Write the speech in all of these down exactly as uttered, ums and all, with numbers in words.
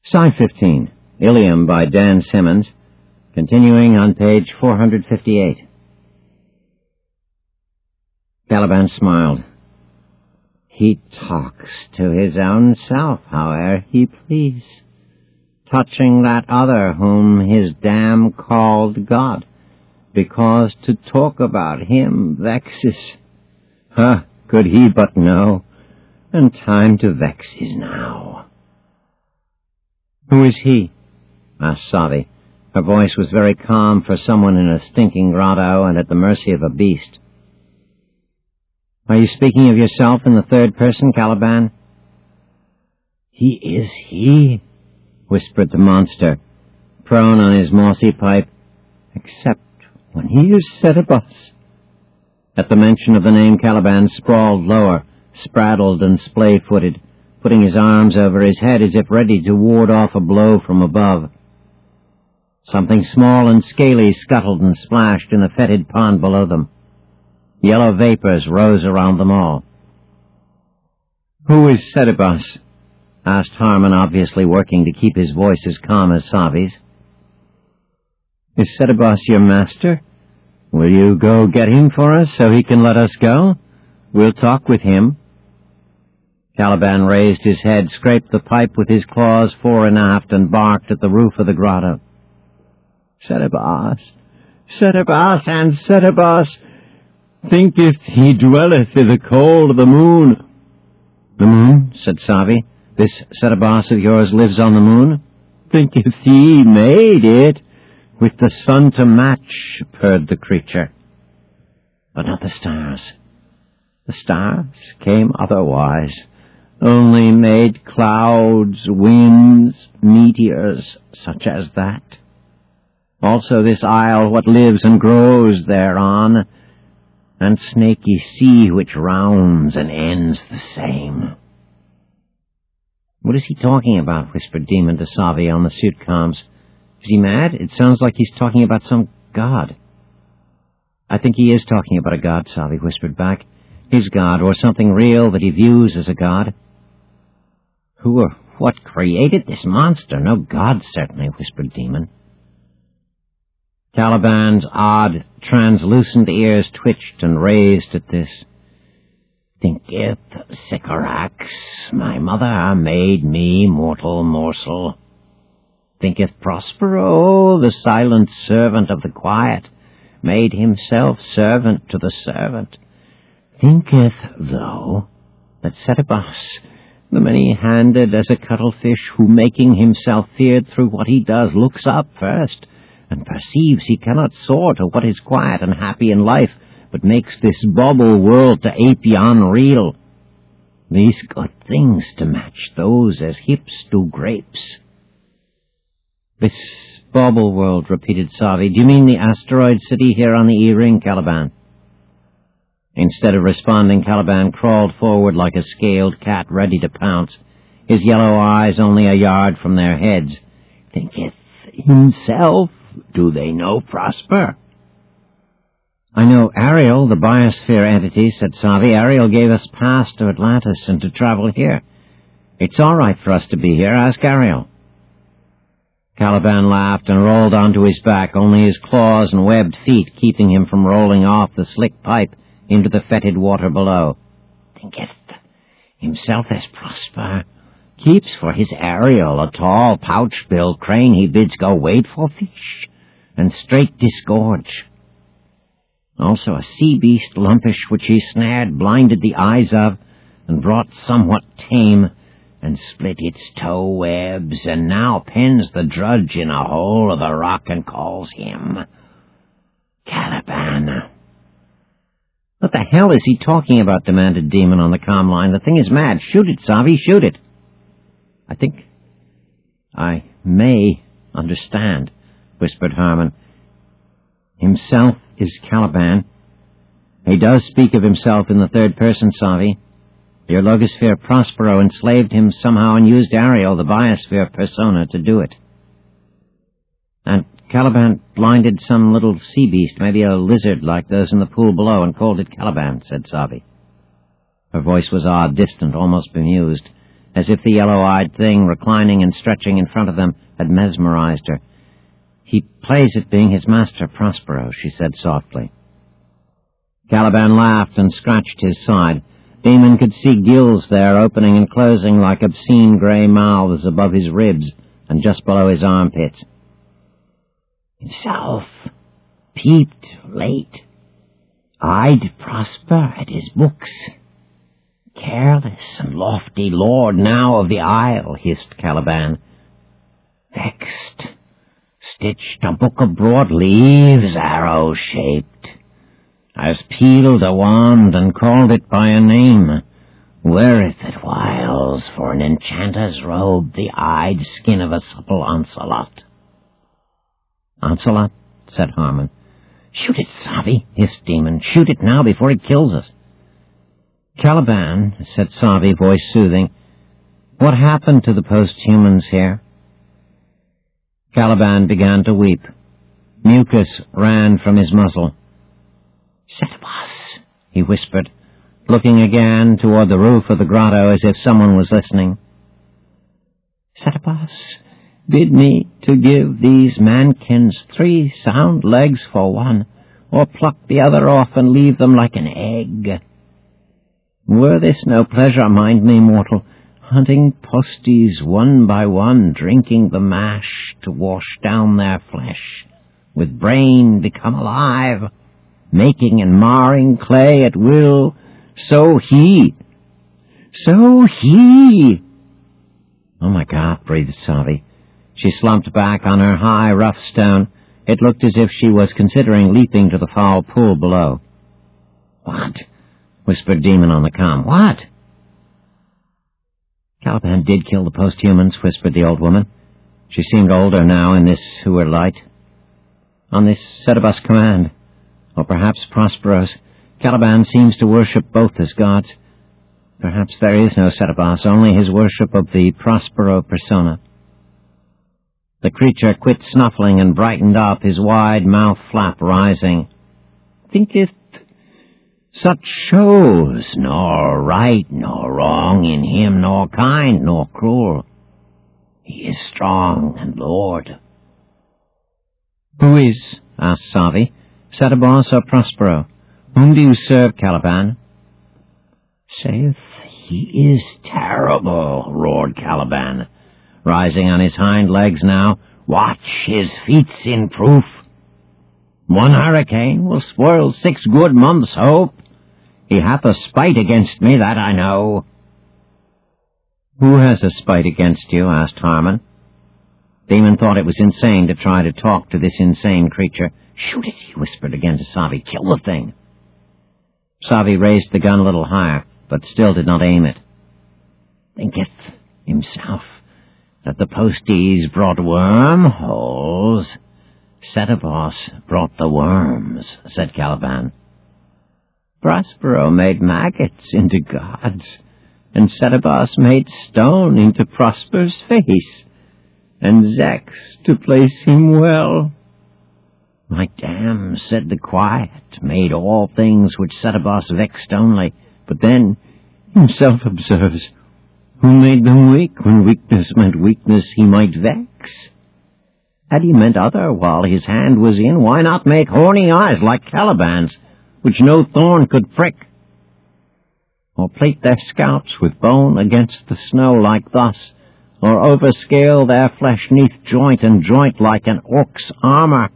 Psi fifteen, Ilium by Dan Simmons, continuing on page four hundred fifty-eight. Caliban smiled. He talks to his own self, howe'er he please, touching that other whom his dam called God, because to talk about him vexes. Huh, could he but know, and time to vex is now. Who is he? Asked Savi. Her voice was very calm for someone in a stinking grotto and at the mercy of a beast. Are you speaking of yourself in the third person, Caliban? He is he, whispered the monster, prone on his mossy pipe, except when he is Setebos. At the mention of the name, Caliban sprawled lower, spraddled and splay-footed, putting his arms over his head as if ready to ward off a blow from above. Something small and scaly scuttled and splashed in the fetid pond below them. Yellow vapors rose around them all. Who is Setebos? Asked Harmon, obviously working to keep his voice as calm as Savi's. Is Setebos your master? Will you go get him for us so he can let us go? We'll talk with him. Caliban raised his head, scraped the pipe with his claws fore and aft, and barked at the roof of the grotto. Setebos, Setebos, and Setebos, thinketh he dwelleth i' the cold of the moon. The moon, said Savi. This Setebos of yours lives on the moon? Thinketh he made it with the sun to match, purred the creature. But not the stars. The stars came otherwise, only made clouds, winds, meteors, such as that. Also this isle, what lives and grows thereon, and snaky sea which rounds and ends the same. What is he talking about? Whispered Demon to Savi on the suit comms. Is he mad? It sounds like he's talking about some god. I think he is talking about a god, Savi whispered back. His god, or something real that he views as a god. Who or what created this monster? No god, certainly, whispered Demon. Caliban's odd, translucent ears twitched and raised at this. Thinketh Sycorax, my mother, made me mortal morsel. Thinketh Prospero, the silent servant of the quiet, made himself servant to the servant. Thinketh, though, that Setebos, the many-handed as a cuttlefish, who making himself feared through what he does, looks up first, and perceives he cannot soar to what is quiet and happy in life, but makes this bauble world to ape yon real. These good things to match those as hips do grapes. This bauble world, repeated Savi. Do you mean the asteroid city here on the E-ring, Caliban? Instead of responding, Caliban crawled forward like a scaled cat ready to pounce, his yellow eyes only a yard from their heads. Thinketh himself, do they know Prosper? I know Ariel, the biosphere entity, said Savi. Ariel gave us pass to Atlantis and to travel here. It's all right for us to be here. Ask Ariel. Caliban laughed and rolled onto his back, only his claws and webbed feet keeping him from rolling off the slick pipe into the fetid water below. Thinketh himself as Prosper, keeps for his Ariel a tall pouch-billed crane he bids go wade for fish, and straight disgorge. Also a sea-beast lumpish which he snared, blinded the eyes of, and brought somewhat tame, and split its toe webs, and now pens the drudge in a hole of the rock and calls him Caliban. What the hell is he talking about? Demanded Demon on the comm line. The thing is mad. Shoot it, Savi, shoot it. I think I may understand, whispered Harmon. Himself is Caliban. He does speak of himself in the third person, Savi. Your logosphere Prospero enslaved him somehow and used Ariel, the biosphere persona, to do it. And Caliban blinded some little sea beast, maybe a lizard like those in the pool below, and called it Caliban, said Savi. Her voice was odd, distant, almost bemused, as if the yellow-eyed thing reclining and stretching in front of them had mesmerized her. "He plays at being his master, Prospero," she said softly. Caliban laughed and scratched his side. Damon could see gills there opening and closing like obscene grey mouths above his ribs and just below his armpits. "Himself peeped late. I'd prosper at his books. Careless and lofty lord now of the isle," hissed Caliban. "Vexed, stitched a book of broad leaves, arrow-shaped. Has peeled a wand and called it by a name. Weareth at whiles for an enchanter's robe the eyed skin of a supple Oncelot." "Oncelot?" said Harmon. "Shoot it, Savi," hissed Demon. "Shoot it now before it kills us." "Caliban," said Savi, voice soothing, "what happened to the post-humans here?" Caliban began to weep. Mucus ran from his muzzle. "Setebos," he whispered, looking again toward the roof of the grotto as if someone was listening. "Setebos, bid me to give these mankins three sound legs for one, or pluck the other off and leave them like an egg. Were this no pleasure, mind me, mortal, hunting posties one by one, drinking the mash to wash down their flesh, with brain become alive, making and marring clay at will, so he, so he—" "Oh, my God," breathed Savi. She slumped back on her high, rough stone. It looked as if she was considering leaping to the foul pool below. "What?" whispered Demon on the comm. "What?" "Caliban did kill the post-humans," whispered the old woman. She seemed older now in this who were light. "On this Setebos command, or perhaps Prospero's. Caliban seems to worship both as gods. Perhaps there is no Setebos, only his worship of the Prospero persona." The creature quit snuffling and brightened up, his wide mouth flap rising. "Thinketh such shows nor right nor wrong in him, nor kind nor cruel. He is strong and lord." "Who is?" asked Savi. "Setebos or Prospero? Whom do you serve, Caliban?" "Saith he is terrible," roared Caliban, rising on his hind legs now. "Watch his feats in proof. One hurricane will spoil six good months' hope. He hath a spite against me, that I know." "Who has a spite against you?" asked Harmon. Demon thought it was insane to try to talk to this insane creature. "Shoot it," he whispered again to Savi. "Kill the thing." Savi raised the gun a little higher, but still did not aim it. "Thinketh himself that the posties brought wormholes. Setebos brought the worms," said Caliban. "Prospero made maggots into gods, and Setebos made stone into Prosper's face, and Zex to place him well. My dam, said the quiet, made all things which Setebos vexed only, but then himself observes, who made them weak when weakness meant weakness he might vex? Had he meant other while his hand was in, why not make horny eyes like Caliban's, which no thorn could prick? Or plate their scalps with bone against the snow like thus, or overscale their flesh neath joint and joint like an orc's armor?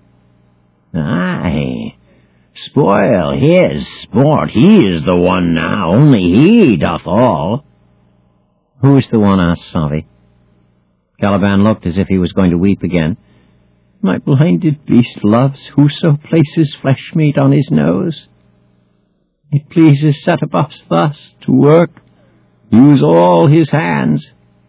Aye, spoil his sport, he is the one now, only he doth all. Who is the one? Asked Savi. Caliban looked as if he was going to weep again. My blinded beast loves whoso places flesh meat on his nose. It pleases Setebos thus to work, use all his hands.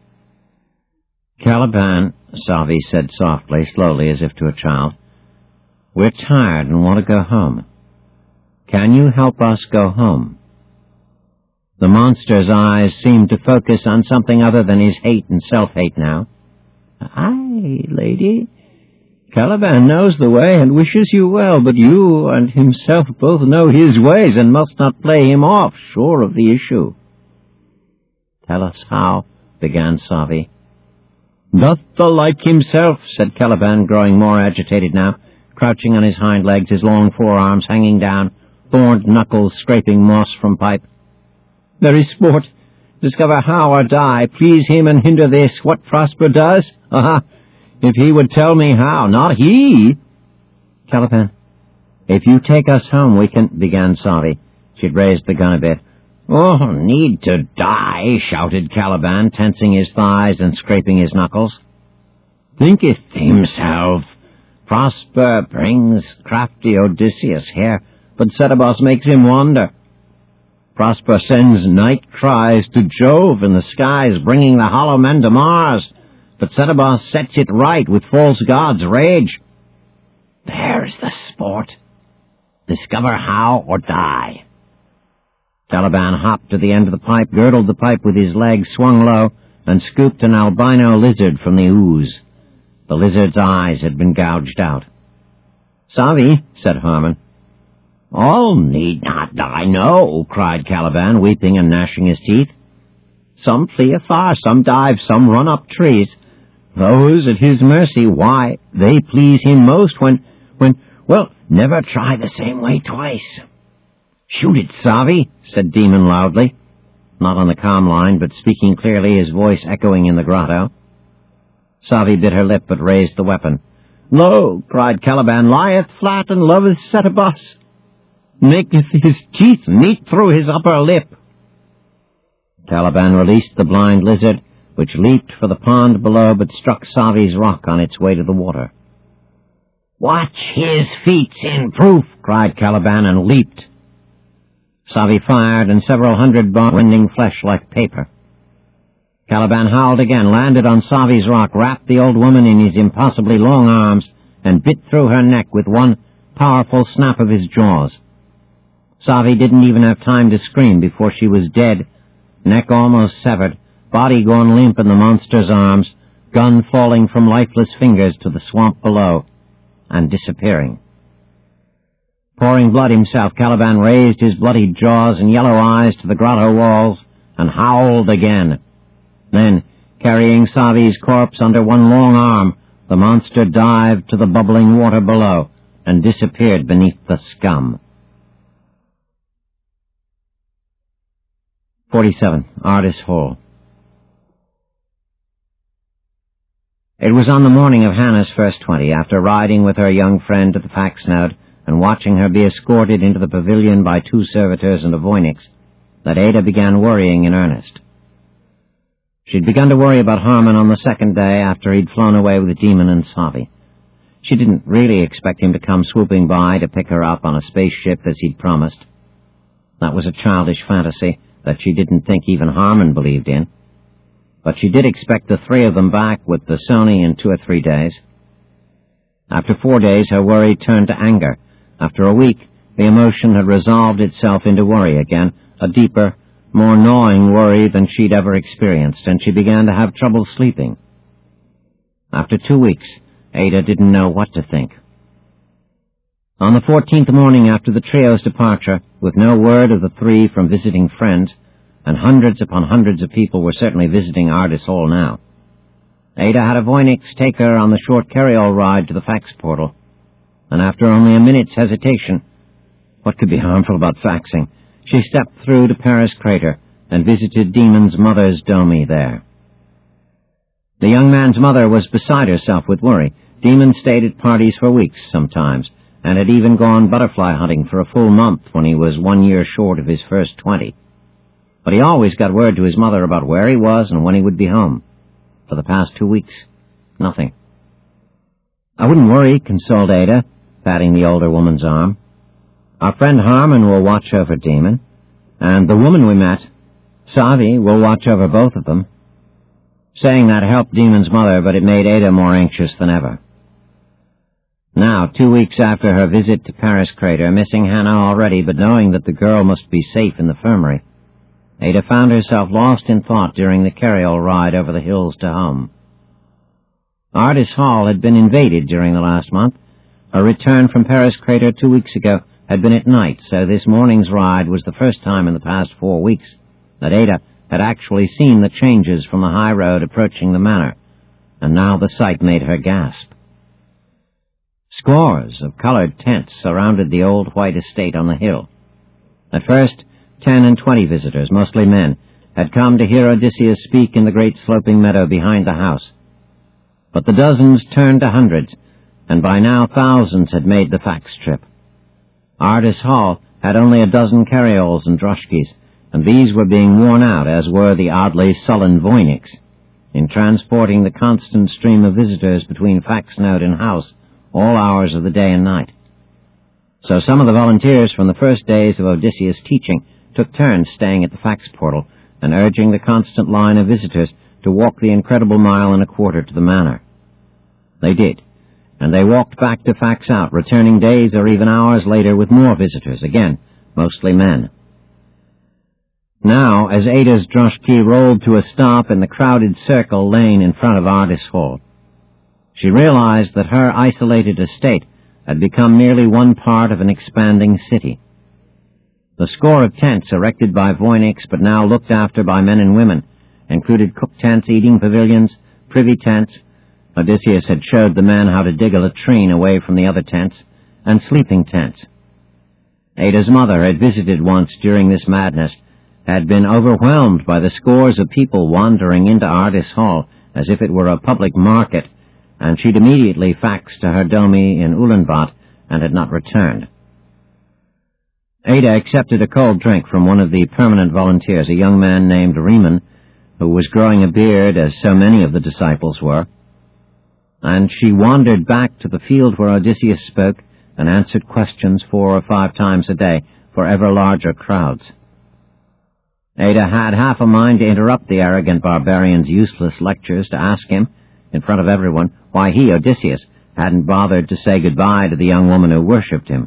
Caliban, Savi said softly, slowly, as if to a child, we're tired and want to go home. Can you help us go home? The monster's eyes seemed to focus on something other than his hate and self-hate now. Aye, lady. Caliban knows the way and wishes you well, but you and himself both know his ways and must not play him off, sure of the issue. Tell us how began Savi. Doth the like himself, said Caliban, growing more agitated now, crouching on his hind legs, his long forearms hanging down, thorned knuckles scraping moss from pipe. There is sport. Discover how or die. Please him and hinder this. What Prosper does? Aha! If he would tell me how. Not he! Caliban, if you take us home, we can... began Savi. She'd raised the gun a bit. Oh, need to die, shouted Caliban, tensing his thighs and scraping his knuckles. Thinketh himself. Prosper brings crafty Odysseus here, but Setebos makes him wander. Prosper sends night cries to Jove in the skies, bringing the hollow men to Mars, but Setebos sets it right with false gods' rage. There's the sport. Discover how or die. Caliban hopped to the end of the pipe, girdled the pipe with his legs, swung low, and scooped an albino lizard from the ooze. The lizard's eyes had been gouged out. Savi, said Harmon. All need not die, no, cried Caliban, weeping and gnashing his teeth. Some flee afar, some dive, some run up trees. Those at his mercy, why, they please him most when, when, well, never try the same way twice. Shoot it, Savi, said Demon loudly, not on the comm line, but speaking clearly, his voice echoing in the grotto. Savi bit her lip, but raised the weapon. Lo, cried Caliban, lieth flat and loveth Setebos. Maketh his teeth meet through his upper lip. Caliban released the blind lizard, which leaped for the pond below, but struck Savi's rock on its way to the water. Watch his feats in proof, cried Caliban, and leaped. Savi fired, and several hundred bones rending flesh like paper. Caliban howled again, landed on Savi's rock, wrapped the old woman in his impossibly long arms, and bit through her neck with one powerful snap of his jaws. Savi didn't even have time to scream before she was dead, neck almost severed, body gone limp in the monster's arms, gun falling from lifeless fingers to the swamp below, and disappearing. Pouring blood himself, Caliban raised his bloodied jaws and yellow eyes to the grotto walls and howled again. Then, carrying Savi's corpse under one long arm, the monster dived to the bubbling water below and disappeared beneath the scum. forty-seven. Ardis Hall. It was on the morning of Hannah's first twenty, after riding with her young friend to the fax note and watching her be escorted into the pavilion by two servitors and a voynix, that Ada began worrying in earnest. She'd begun to worry about Harmon on the second day after he'd flown away with the Demon and Savi. She didn't really expect him to come swooping by to pick her up on a spaceship as he'd promised. That was a childish fantasy that she didn't think even Harmon believed in. But she did expect the three of them back with the Sony in two or three days. After four days, her worry turned to anger. After a week, the emotion had resolved itself into worry again, a deeper, more gnawing worry than she'd ever experienced, and she began to have trouble sleeping. After two weeks, Ada didn't know what to think. On the fourteenth morning after the trio's departure, with no word of the three from visiting friends, and hundreds upon hundreds of people were certainly visiting Ardis Hall now, Ada had a voynix take her on the short carryall ride to the fax portal, and after only a minute's hesitation, what could be harmful about faxing, she stepped through to Paris Crater and visited Demon's mother's domi there. The young man's mother was beside herself with worry. Demon stayed at parties for weeks sometimes, and had even gone butterfly hunting for a full month when he was one year short of his first twenty. But he always got word to his mother about where he was and when he would be home. For the past two weeks, nothing. I wouldn't worry, consoled Ada, patting the older woman's arm. Our friend Harmon will watch over Demon, and the woman we met, Savi, will watch over both of them. Saying that helped Demon's mother, but it made Ada more anxious than ever. Now, two weeks after her visit to Paris Crater, missing Hannah already, but knowing that the girl must be safe in the infirmary, Ada found herself lost in thought during the carryall ride over the hills to home. Ardis Hall had been invaded during the last month. Her return from Paris Crater two weeks ago had been at night, so this morning's ride was the first time in the past four weeks that Ada had actually seen the changes from the high road approaching the manor, and now the sight made her gasp. Scores of colored tents surrounded the old white estate on the hill. At first, ten and twenty visitors, mostly men, had come to hear Odysseus speak in the great sloping meadow behind the house. But the dozens turned to hundreds, and by now thousands had made the fax trip. Ardis Hall had only a dozen carrioles and droshkis, and these were being worn out, as were the oddly sullen Voyniks, in transporting the constant stream of visitors between fax note and house all hours of the day and night. So some of the volunteers from the first days of Odysseus' teaching took turns staying at the fax portal and urging the constant line of visitors to walk the incredible mile and a quarter to the manor. They did, and they walked back to fax out, returning days or even hours later with more visitors, again, mostly men. Now, as Ada's droshky rolled to a stop in the crowded circle lane in front of Ardis Hall, she realized that her isolated estate had become merely one part of an expanding city. The score of tents erected by Voyniks, but now looked after by men and women, included cook tents, eating pavilions, privy tents. Odysseus had showed the men how to dig a latrine away from the other tents, and sleeping tents. Ada's mother had visited once during this madness, had been overwhelmed by the scores of people wandering into Ardis Hall as if it were a public market, and she'd immediately faxed to her domi in Ulaanbaatar and had not returned. Ada accepted a cold drink from one of the permanent volunteers, a young man named Riemann, who was growing a beard as so many of the disciples were, and she wandered back to the field where Odysseus spoke and answered questions four or five times a day for ever larger crowds. Ada had half a mind to interrupt the arrogant barbarian's useless lectures to ask him, in front of everyone, why he, Odysseus, hadn't bothered to say goodbye to the young woman who worshipped him.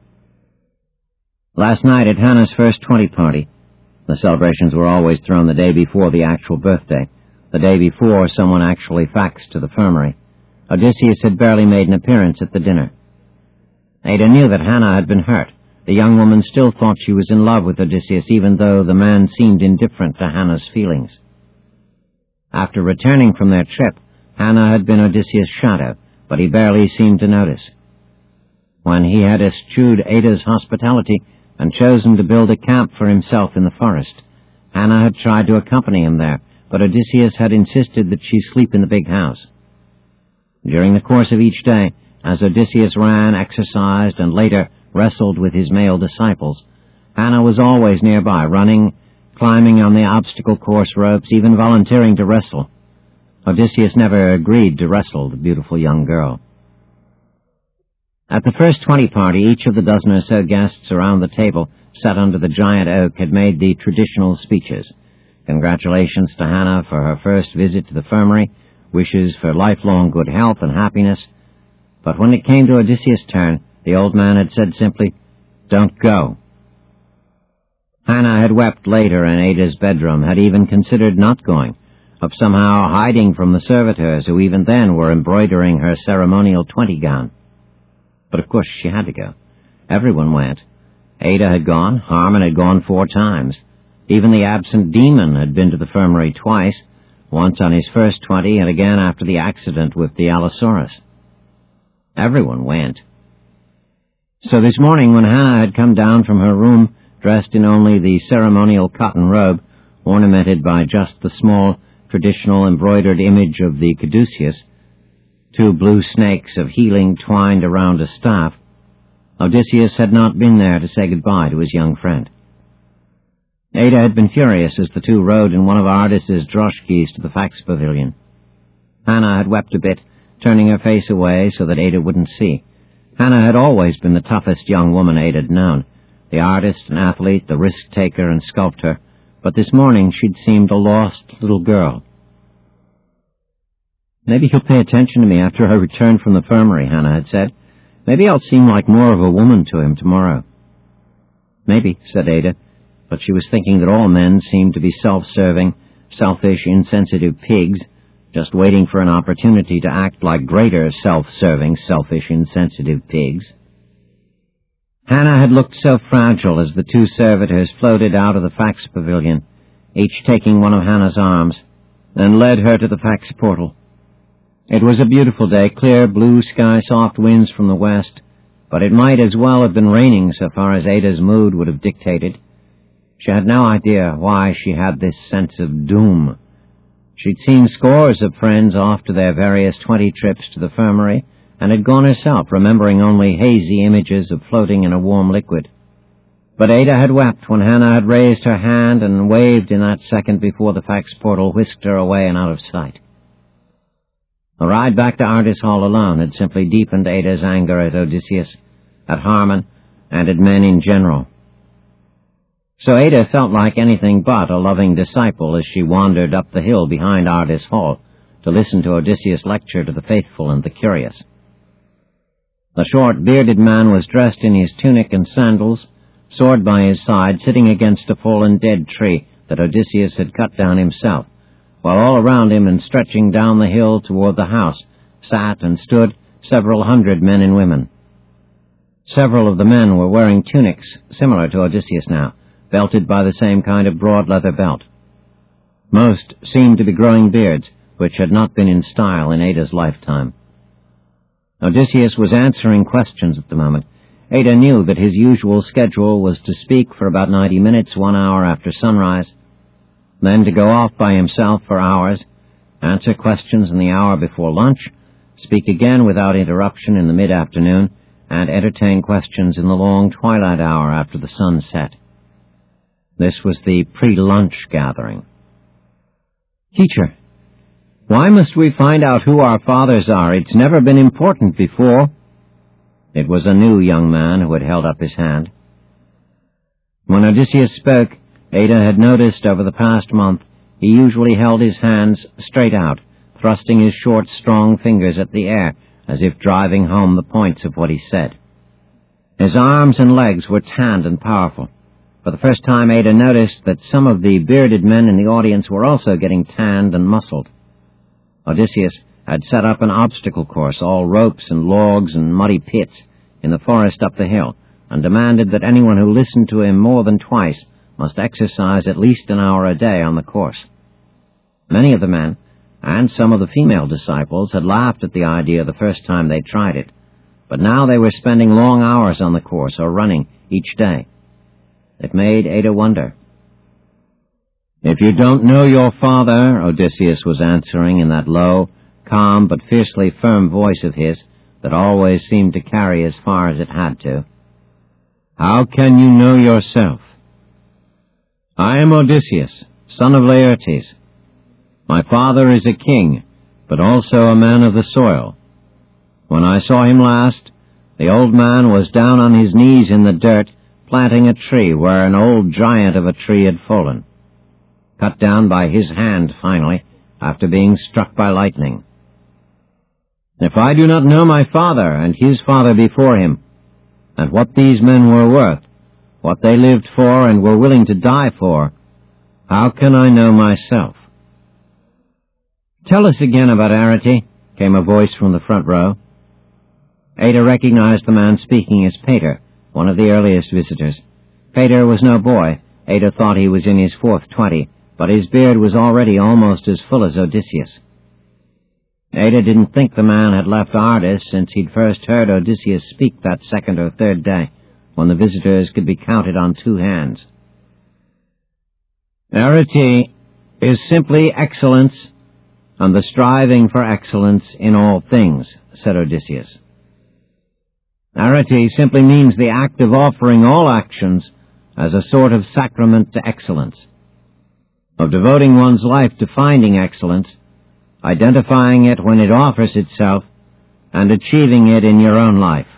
Last night at Hannah's first twenty party, the celebrations were always thrown the day before the actual birthday, the day before someone actually faxed to the firmary, Odysseus had barely made an appearance at the dinner. Ada knew that Hannah had been hurt. The young woman still thought she was in love with Odysseus, even though the man seemed indifferent to Hannah's feelings. After returning from their trip, Hannah had been Odysseus' shadow, but he barely seemed to notice. When he had eschewed Ada's hospitality and chosen to build a camp for himself in the forest, Hannah had tried to accompany him there, but Odysseus had insisted that she sleep in the big house. During the course of each day, as Odysseus ran, exercised, and later wrestled with his male disciples, Hannah was always nearby, running, climbing on the obstacle course ropes, even volunteering to wrestle. Odysseus never agreed to wrestle the beautiful young girl. At the first twenty party, each of the dozen or so guests around the table sat under the giant oak had made the traditional speeches. Congratulations to Hannah for her first visit to the firmary, wishes for lifelong good health and happiness. But when it came to Odysseus' turn, the old man had said simply, "Don't go." Hannah had wept later in Ada's bedroom, had even considered not going, of somehow hiding from the servitors who even then were embroidering her ceremonial twenty gown. But of course she had to go. Everyone went. Ada had gone, Harmon had gone four times. Even the absent demon had been to the firmary twice, once on his first twenty and again after the accident with the Allosaurus. Everyone went. So this morning, when Hannah had come down from her room, dressed in only the ceremonial cotton robe, ornamented by just the small, traditional embroidered image of the caduceus, two blue snakes of healing twined around a staff, Odysseus had not been there to say goodbye to his young friend. Ada had been furious as the two rode in one of Ardis's droshkis to the fax pavilion. Hannah had wept a bit, turning her face away so that Ada wouldn't see. Hannah had always been the toughest young woman Ada had known, the artist and athlete, the risk-taker and sculptor, but this morning she'd seemed a lost little girl. "Maybe he'll pay attention to me after I return from the firmary," Hannah had said. "Maybe I'll seem like more of a woman to him tomorrow." "Maybe," said Ada, but she was thinking that all men seemed to be self-serving, selfish, insensitive pigs, just waiting for an opportunity to act like greater self-serving, selfish, insensitive pigs. Hannah had looked so fragile as the two servitors floated out of the fax pavilion, each taking one of Hannah's arms, and led her to the fax portal. It was a beautiful day, clear blue sky, soft winds from the west, but it might as well have been raining so far as Ada's mood would have dictated. She had no idea why she had this sense of doom. She'd seen scores of friends off to their various twenty trips to the infirmary, and had gone herself, remembering only hazy images of floating in a warm liquid. But Ada had wept when Hannah had raised her hand and waved in that second before the fax portal whisked her away and out of sight. The ride back to Ardis Hall alone had simply deepened Ada's anger at Odysseus, at Harmon, and at men in general. So Ada felt like anything but a loving disciple as she wandered up the hill behind Ardis Hall to listen to Odysseus lecture to the faithful and the curious. The short, bearded man was dressed in his tunic and sandals, sword by his side, sitting against a fallen dead tree that Odysseus had cut down himself, while all around him and stretching down the hill toward the house sat and stood several hundred men and women. Several of the men were wearing tunics similar to Odysseus now, belted by the same kind of broad leather belt. Most seemed to be growing beards, which had not been in style in Ada's lifetime. Odysseus was answering questions at the moment. Ada knew that his usual schedule was to speak for about ninety minutes, one hour after sunrise, then to go off by himself for hours, answer questions in the hour before lunch, speak again without interruption in the mid-afternoon, and entertain questions in the long twilight hour after the sun set. This was the pre-lunch gathering. "Teacher, why must we find out who our fathers are? It's never been important before." It was a new young man who had held up his hand. When Odysseus spoke, Ada had noticed over the past month he usually held his hands straight out, thrusting his short, strong fingers at the air, as if driving home the points of what he said. His arms and legs were tanned and powerful. For the first time, Ada noticed that some of the bearded men in the audience were also getting tanned and muscled. Odysseus had set up an obstacle course, all ropes and logs and muddy pits, in the forest up the hill, and demanded that anyone who listened to him more than twice must exercise at least an hour a day on the course. Many of the men, and some of the female disciples, had laughed at the idea the first time they tried it, but now they were spending long hours on the course, or running, each day. It made Ada wonder. "If you don't know your father," Odysseus was answering in that low, calm but fiercely firm voice of his that always seemed to carry as far as it had to, "how can you know yourself? I am Odysseus, son of Laertes. My father is a king, but also a man of the soil. When I saw him last, the old man was down on his knees in the dirt, planting a tree where an old giant of a tree had fallen, cut down by his hand finally, after being struck by lightning. If I do not know my father and his father before him, and what these men were worth, what they lived for and were willing to die for, how can I know myself?" "Tell us again about Arete," came a voice from the front row. Ada recognized the man speaking as Pater, one of the earliest visitors. Pater was no boy. Ada thought he was in his fourth twenty, but his beard was already almost as full as Odysseus. Ada didn't think the man had left Ardis since he'd first heard Odysseus speak that second or third day, when the visitors could be counted on two hands. "Arete is simply excellence, and the striving for excellence in all things," said Odysseus. "Arete simply means the act of offering all actions as a sort of sacrament to excellence, of devoting one's life to finding excellence, identifying it when it offers itself, and achieving it in your own life."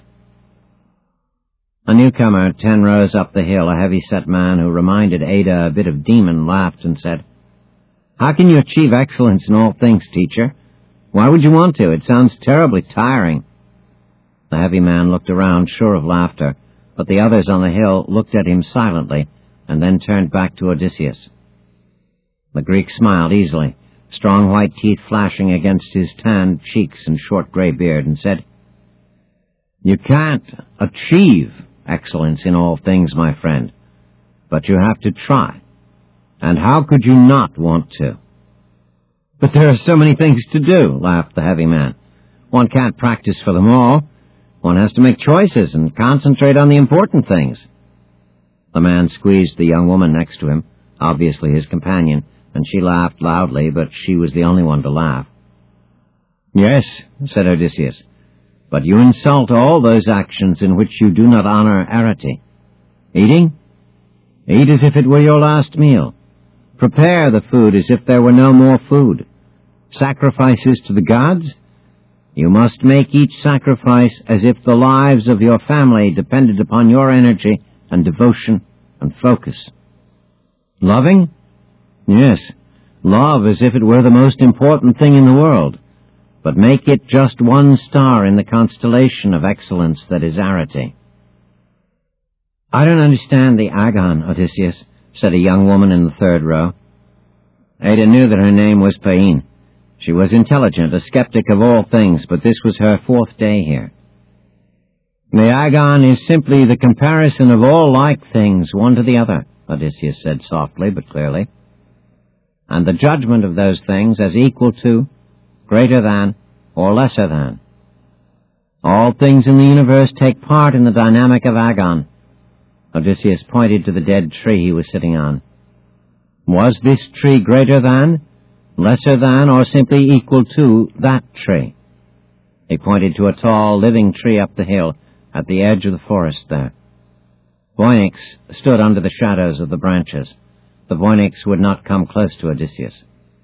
A newcomer, ten rows up the hill, a heavy-set man who reminded Ada a bit of Demon, laughed and said, "How can you achieve excellence in all things, teacher? Why would you want to? It sounds terribly tiring." The heavy man looked around, sure of laughter, but the others on the hill looked at him silently and then turned back to Odysseus. The Greek smiled easily, strong white teeth flashing against his tanned cheeks and short gray beard, and said, "You can't achieve excellence in all things, my friend, but you have to try. And how could you not want to? But there are so many things to do, laughed the heavy man. One can't practice for them all. One has to make choices and concentrate on the important things. The man squeezed the young woman next to him, obviously his companion, and she laughed loudly, but she was the only one to laugh. Yes, said Odysseus, but you insult all those actions in which you do not honor Arete. Eating? Eat as if it were your last meal. Prepare the food as if there were no more food. Sacrifices to the gods? You must make each sacrifice as if the lives of your family depended upon your energy and devotion and focus. Loving? Yes, love as if it were the most important thing in the world, but make it just one star in the constellation of excellence that is Arete. I don't understand the Agon, Odysseus, said a young woman in the third row. Ada knew that her name was Paean. She was intelligent, a skeptic of all things, but this was her fourth day here. The Agon is simply the comparison of all like things, one to the other, Odysseus said softly but clearly, and the judgment of those things as equal to, greater than, or lesser than. All things in the universe take part in the dynamic of Agon. Odysseus pointed to the dead tree he was sitting on. Was this tree greater than, lesser than, or simply equal to that tree? He pointed to a tall, living tree up the hill at the edge of the forest there. Voynix stood under the shadows of the branches. The Voynix would not come close to Odysseus.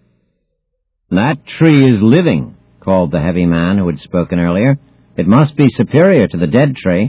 That tree is living, called the heavy man who had spoken earlier. It must be superior to the dead tree.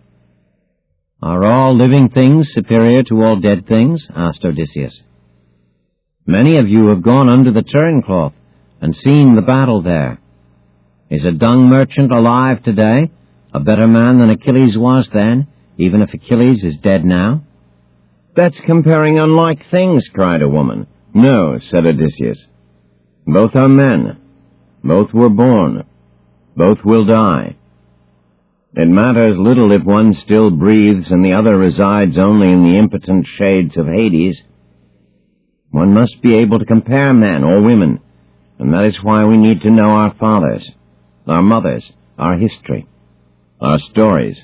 Are all living things superior to all dead things? Asked Odysseus. Many of you have gone under the turncloth and seen the battle there. Is a dung merchant alive today, a better man than Achilles was then, even if Achilles is dead now? That's comparing unlike things, cried a woman. No, said Odysseus. Both are men. Both were born. Both will die. It matters little if one still breathes and the other resides only in the impotent shades of Hades. One must be able to compare men or women, and that is why we need to know our fathers, our mothers, our history, our stories.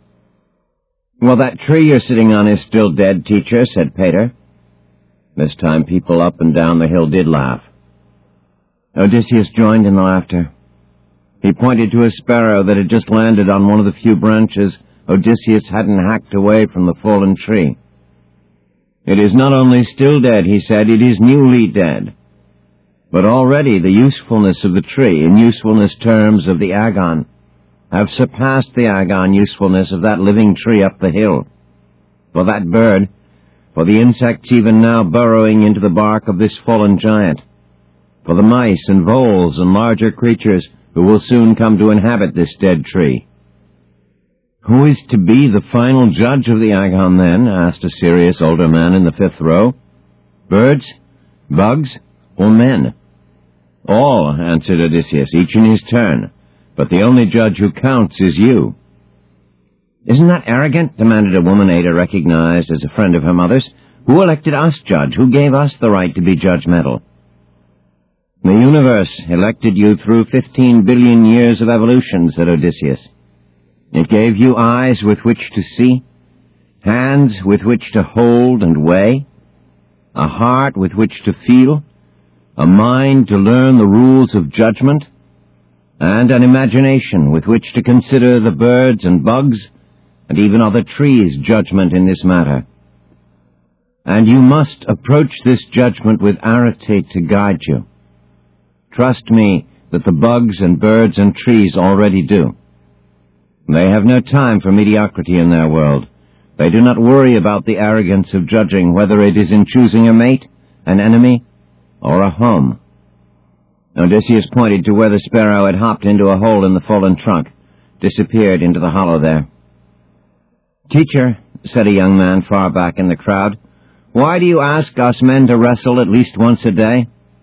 Well, that tree you're sitting on is still dead, teacher, said Paeter. This time people up and down the hill did laugh. Odysseus joined in the laughter. He pointed to a sparrow that had just landed on one of the few branches Odysseus hadn't hacked away from the fallen tree. It is not only still dead, he said, it is newly dead. But already the usefulness of the tree, in usefulness terms of the Agon, have surpassed the Agon usefulness of that living tree up the hill. For that bird, for the insects even now burrowing into the bark of this fallen giant, for the mice and voles and larger creatures who will soon come to inhabit this dead tree. Who is to be the final judge of the Agon, then? Asked a serious older man in the fifth row. Birds, bugs, or men? All, answered Odysseus, each in his turn. But the only judge who counts is you. Isn't that arrogant? Demanded a woman Ada recognized as a friend of her mother's. Who elected us judge? Who gave us the right to be judgmental? The universe elected you through fifteen billion years of evolution, said Odysseus. It gave you eyes with which to see, hands with which to hold and weigh, a heart with which to feel, a mind to learn the rules of judgment, and an imagination with which to consider the birds and bugs and even other trees' judgment in this matter. And you must approach this judgment with Arete to guide you. Trust me that the bugs and birds and trees already do. They have no time for mediocrity in their world. They do not worry about the arrogance of judging whether it is in choosing a mate, an enemy, or a home. Odysseus pointed to where the sparrow had hopped into a hole in the fallen trunk, disappeared into the hollow there. Teacher, said a young man far back in the crowd, why do you ask us men to wrestle at least once a day?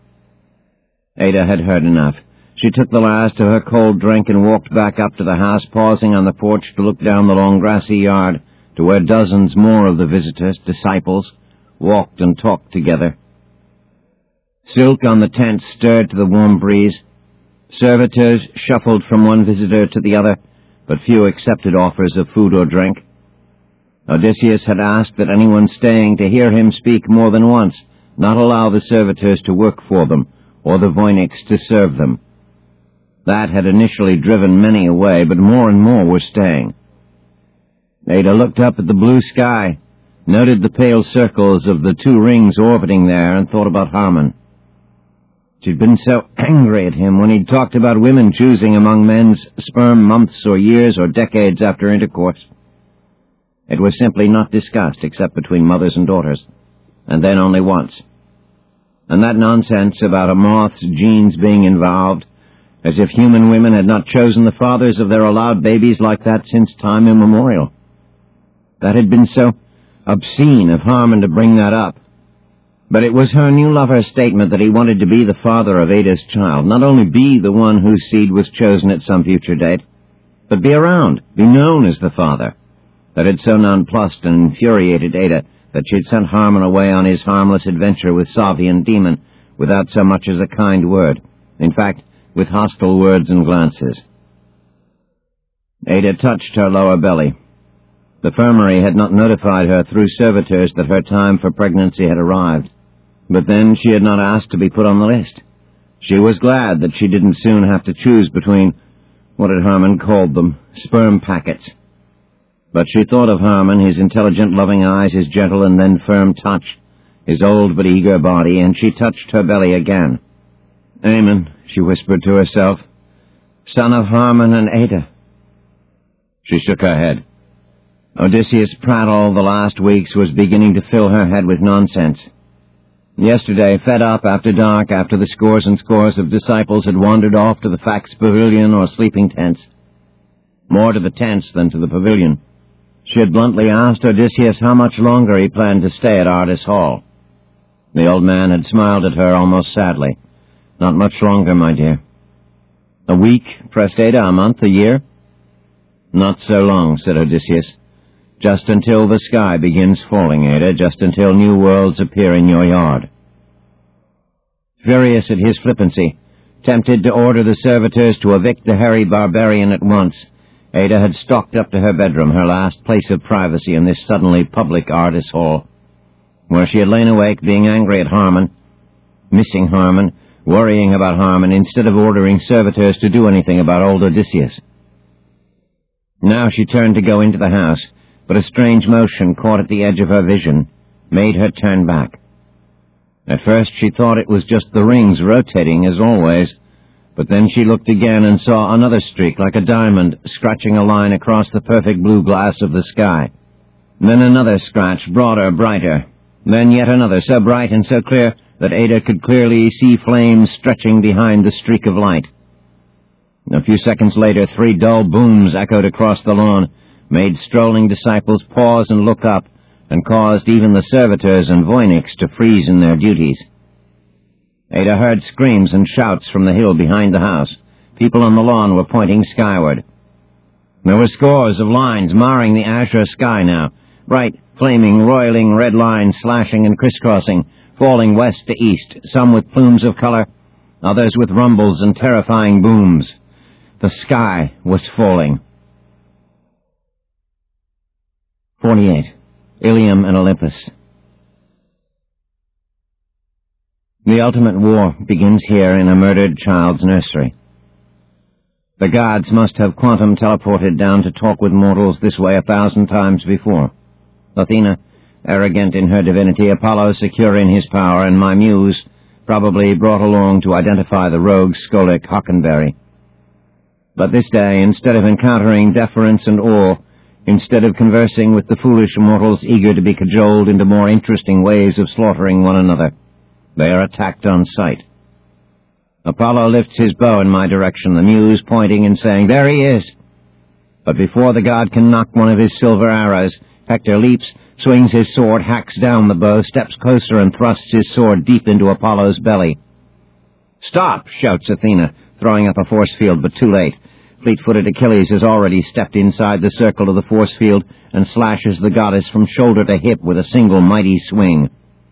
Ada had heard enough. She took the last of her cold drink and walked back up to the house, pausing on the porch to look down the long grassy yard to where dozens more of the visitors, disciples, walked and talked together. Silk on the tent stirred to the warm breeze. Servitors shuffled from one visitor to the other, but few accepted offers of food or drink. Odysseus had asked that anyone staying to hear him speak more than once not allow the servitors to work for them, or the voinics to serve them. That had initially driven many away, but more and more were staying. Ada looked up at the blue sky, noted the pale circles of the two rings orbiting there, and thought about Harmon. She'd been so angry at him when he'd talked about women choosing among men's sperm months or years or decades after intercourse. It was simply not discussed except between mothers and daughters, and then only once. And that nonsense about a moth's genes being involved, as if human women had not chosen the fathers of their allowed babies like that since time immemorial. That had been so obscene of Harmon to bring that up. But it was her new lover's statement that he wanted to be the father of Ada's child, not only be the one whose seed was chosen at some future date, but be around, be known as the father, that had so nonplussed and infuriated Ada that she'd sent Harmon away on his harmless adventure with Savian Demon without so much as a kind word, in fact, with hostile words and glances. Ada touched her lower belly. The infirmary had not notified her through servitors that her time for pregnancy had arrived. But then she had not asked to be put on the list. She was glad that she didn't soon have to choose between, what had Harmon called them, sperm packets. But she thought of Harmon, his intelligent, loving eyes, his gentle and then firm touch, his old but eager body, and she touched her belly again. Amen, she whispered to herself, son of Harmon and Ada. She shook her head. Odysseus' prattle the last weeks was beginning to fill her head with nonsense. Yesterday, fed up after dark, after the scores and scores of disciples had wandered off to the fax pavilion or sleeping tents, more to the tents than to the pavilion, she had bluntly asked Odysseus how much longer he planned to stay at Artis Hall. The old man had smiled at her almost sadly. Not much longer, my dear. A week, pressed Ada, a month, a year? Not so long, said Odysseus. Just until the sky begins falling, Ada, just until new worlds appear in your yard. Furious at his flippancy, tempted to order the servitors to evict the hairy barbarian at once, Ada had stalked up to her bedroom, her last place of privacy in this suddenly public Artis Hall, where she had lain awake being angry at Harmon, missing Harmon, worrying about Harmon, instead of ordering servitors to do anything about old Odysseus. Now she turned to go into the house, but a strange motion caught at the edge of her vision, made her turn back. At first she thought it was just the rings rotating as always, but then she looked again and saw another streak like a diamond scratching a line across the perfect blue glass of the sky. Then another scratch, broader, brighter. Then yet another, so bright and so clear that Ada could clearly see flames stretching behind the streak of light. A few seconds later, three dull booms echoed across the lawn, made strolling disciples pause and look up, and caused even the servitors and voinics to freeze in their duties. Ada heard screams and shouts from the hill behind the house. People on the lawn were pointing skyward. There were scores of lines marring the azure sky now, bright, flaming, roiling red lines slashing and crisscrossing, falling west to east, some with plumes of color, others with rumbles and terrifying booms. The sky was falling. forty-eight. Ilium and Olympus. The ultimate war begins here in a murdered child's nursery. The gods must have quantum teleported down to talk with mortals this way a thousand times before. Athena, arrogant in her divinity, Apollo secure in his power, and my muse, probably brought along to identify the rogue Skolek Hockenberry. But this day, instead of encountering deference and awe, instead of conversing with the foolish mortals eager to be cajoled into more interesting ways of slaughtering one another, they are attacked on sight. Apollo lifts his bow in my direction, the muse pointing and saying, "There he is!" But before the god can knock one of his silver arrows, Hector leaps, swings his sword, hacks down the bow, steps closer, and thrusts his sword deep into Apollo's belly. "Stop!" shouts Athena, throwing up a force field, but too late. Fleet-footed Achilles has already stepped inside the circle of the force field and slashes the goddess from shoulder to hip with a single mighty swing.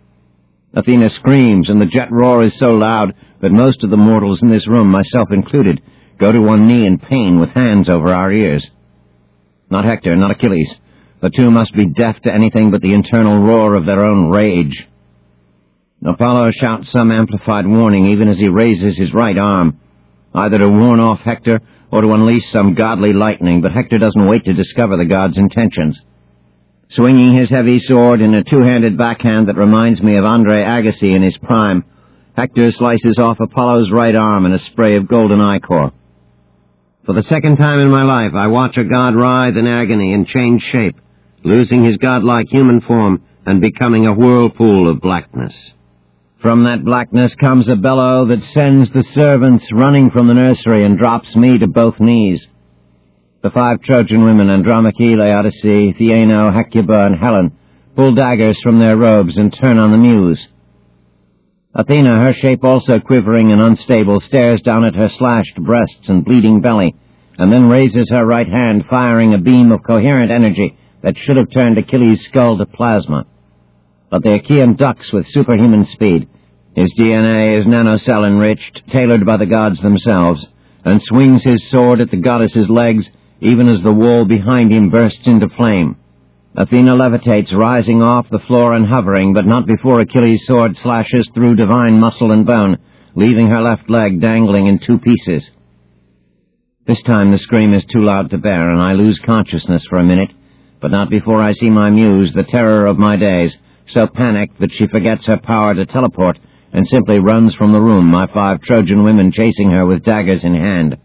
Athena screams, and the jet roar is so loud that most of the mortals in this room, myself included, go to one knee in pain with hands over our ears. Not Hector, not Achilles. The two must be deaf to anything but the internal roar of their own rage. Apollo shouts some amplified warning even as he raises his right arm, either to warn off Hector or to unleash some godly lightning, but Hector doesn't wait to discover the god's intentions. Swinging his heavy sword in a two-handed backhand that reminds me of Andre Agassi in his prime, Hector slices off Apollo's right arm in a spray of golden ichor. For the second time in my life, I watch a god writhe in agony and change shape, losing his godlike human form and becoming a whirlpool of blackness. From that blackness comes a bellow that sends the servants running from the nursery and drops me to both knees. The five Trojan women, Andromache, Laodice, Theano, Hecuba, and Helen, pull daggers from their robes and turn on the Muse. Athena, her shape also quivering and unstable, stares down at her slashed breasts and bleeding belly, and then raises her right hand, firing a beam of coherent energy that should have turned Achilles' skull to plasma. But the Achaean ducks with superhuman speed. His D N A is nanocell-enriched, tailored by the gods themselves, and swings his sword at the goddess's legs, even as the wall behind him bursts into flame. Athena levitates, rising off the floor and hovering, but not before Achilles' sword slashes through divine muscle and bone, leaving her left leg dangling in two pieces. This time the scream is too loud to bear, and I lose consciousness for a minute, but not before I see my muse, the terror of my days, so panicked that she forgets her power to teleport and simply runs from the room, my five Trojan women chasing her with daggers in hand.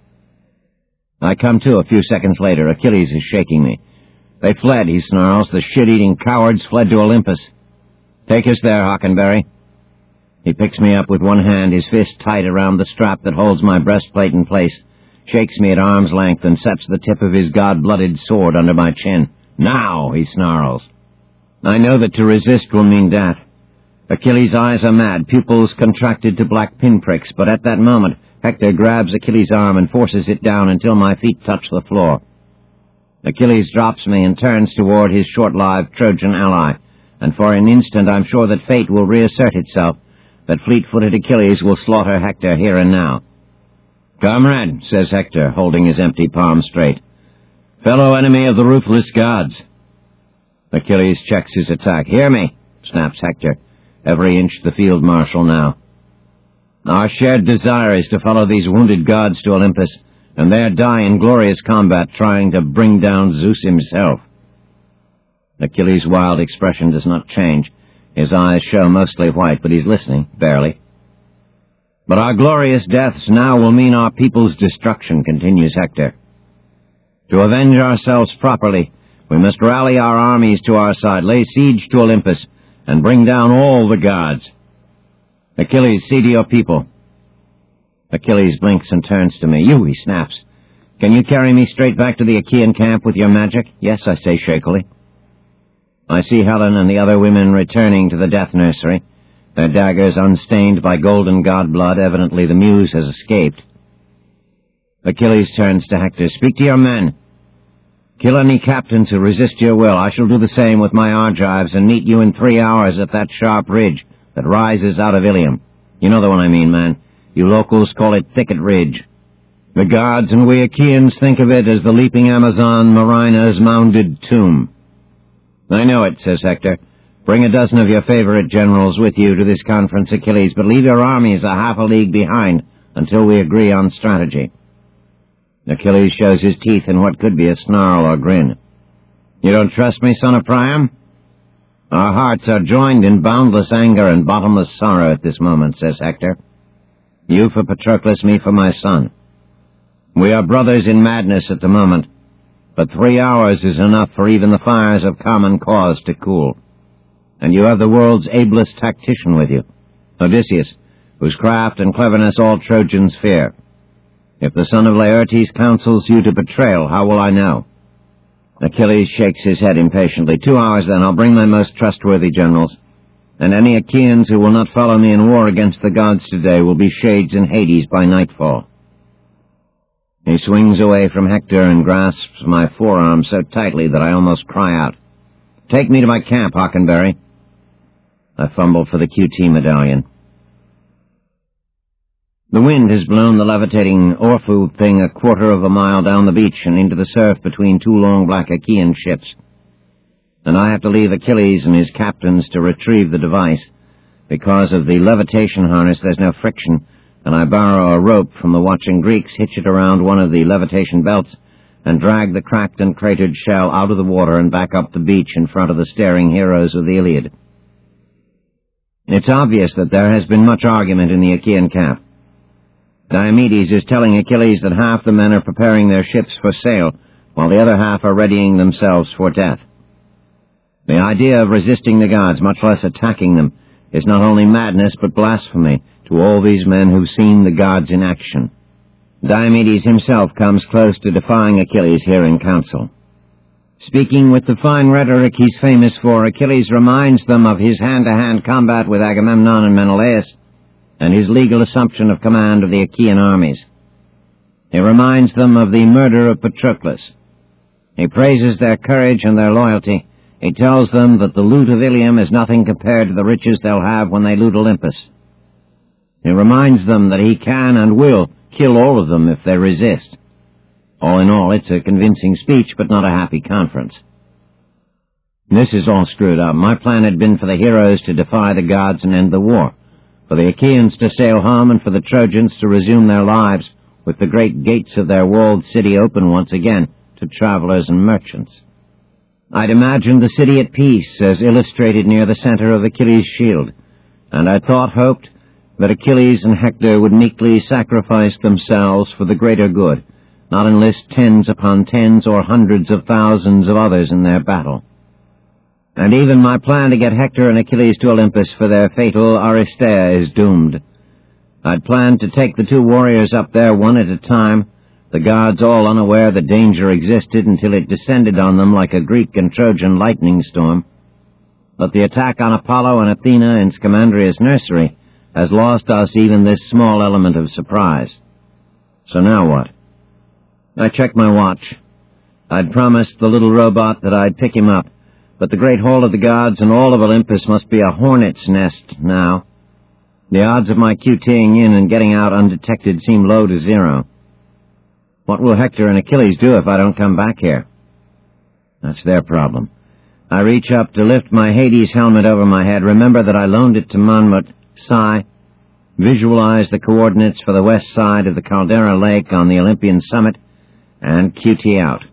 I come to a few seconds later. Achilles is shaking me. They fled, he snarls. The shit-eating cowards fled to Olympus. Take us there, Hockenberry. He picks me up with one hand, his fist tight around the strap that holds my breastplate in place, shakes me at arm's length, and sets the tip of his god-blooded sword under my chin. Now, he snarls. I know that to resist will mean death. Achilles' eyes are mad, pupils contracted to black pinpricks, but at that moment, Hector grabs Achilles' arm and forces it down until my feet touch the floor. Achilles drops me and turns toward his short-lived Trojan ally, and for an instant I'm sure that fate will reassert itself, that fleet-footed Achilles will slaughter Hector here and now. Comrade, says Hector, holding his empty palm straight. Fellow enemy of the ruthless gods. Achilles checks his attack. Hear me, snaps Hector, every inch the field marshal now. Our shared desire is to follow these wounded gods to Olympus, and there die in glorious combat trying to bring down Zeus himself. Achilles' wild expression does not change. His eyes show mostly white, but he's listening, barely. But our glorious deaths now will mean our people's destruction, continues Hector. To avenge ourselves properly, we must rally our armies to our side, lay siege to Olympus, and bring down all the gods. Achilles, see to your people. Achilles blinks and turns to me. You, he snaps. Can you carry me straight back to the Achaean camp with your magic? Yes, I say shakily. I see Helen and the other women returning to the death nursery, their daggers unstained by golden god blood. Evidently the Muse has escaped. Achilles turns to Hector. Speak to your men. Kill any captains who resist your will. I shall do the same with my Argives and meet you in three hours at that sharp ridge that rises out of Ilium. You know the one I mean, man. You locals call it Thicket Ridge. The gods and we Achaeans think of it as the leaping Amazon Marina's mounded tomb. I know it, says Hector. Bring a dozen of your favorite generals with you to this conference, Achilles, but leave your armies a half a league behind until we agree on strategy. Achilles shows his teeth in what could be a snarl or grin. You don't trust me, son of Priam? Our hearts are joined in boundless anger and bottomless sorrow at this moment, says Hector. You for Patroclus, me for my son. We are brothers in madness at the moment, but three hours is enough for even the fires of common cause to cool. And you have the world's ablest tactician with you, Odysseus, whose craft and cleverness all Trojans fear. If the son of Laertes counsels you to betrayal, how will I know? Achilles shakes his head impatiently. Two hours, then. I'll bring my most trustworthy generals, and any Achaeans who will not follow me in war against the gods today will be shades in Hades by nightfall. He swings away from Hector and grasps my forearm so tightly that I almost cry out. Take me to my camp, Hockenberry. I fumbled for the Q T medallion. The wind has blown the levitating Orfu thing a quarter of a mile down the beach and into the surf between two long black Achaean ships. And I have to leave Achilles and his captains to retrieve the device. Because of the levitation harness, there's no friction, and I borrow a rope from the watching Greeks, hitch it around one of the levitation belts, and drag the cracked and cratered shell out of the water and back up the beach in front of the staring heroes of the Iliad. It's obvious that there has been much argument in the Achaean camp. Diomedes is telling Achilles that half the men are preparing their ships for sail, while the other half are readying themselves for death. The idea of resisting the gods, much less attacking them, is not only madness but blasphemy to all these men who've seen the gods in action. Diomedes himself comes close to defying Achilles here in council. Speaking with the fine rhetoric he's famous for, Achilles reminds them of his hand-to-hand combat with Agamemnon and Menelaus, and his legal assumption of command of the Achaean armies. He reminds them of the murder of Patroclus. He praises their courage and their loyalty. He tells them that the loot of Ilium is nothing compared to the riches they'll have when they loot Olympus. He reminds them that he can and will kill all of them if they resist. All in all, it's a convincing speech, but not a happy conference. This is all screwed up. My plan had been for the heroes to defy the gods and end the war, for the Achaeans to sail home and for the Trojans to resume their lives with the great gates of their walled city open once again to travelers and merchants. I'd imagined the city at peace as illustrated near the center of Achilles' shield, and I thought, hoped, that Achilles and Hector would meekly sacrifice themselves for the greater good, not enlist tens upon tens or hundreds of thousands of others in their battle. And even my plan to get Hector and Achilles to Olympus for their fatal Aristea is doomed. I'd planned to take the two warriors up there one at a time, the gods all unaware that danger existed until it descended on them like a Greek and Trojan lightning storm. But the attack on Apollo and Athena in Scamandria's nursery has lost us even this small element of surprise. So now what? I checked my watch. I'd promised the little robot that I'd pick him up, but the great hall of the gods and all of Olympus must be a hornet's nest now. The odds of my QTing in and getting out undetected seem low to zero. What will Hector and Achilles do if I don't come back here? That's their problem. I reach up to lift my Hades helmet over my head, remember that I loaned it to Monmouth, sigh, visualize the coordinates for the west side of the Caldera Lake on the Olympian summit, and Q T out.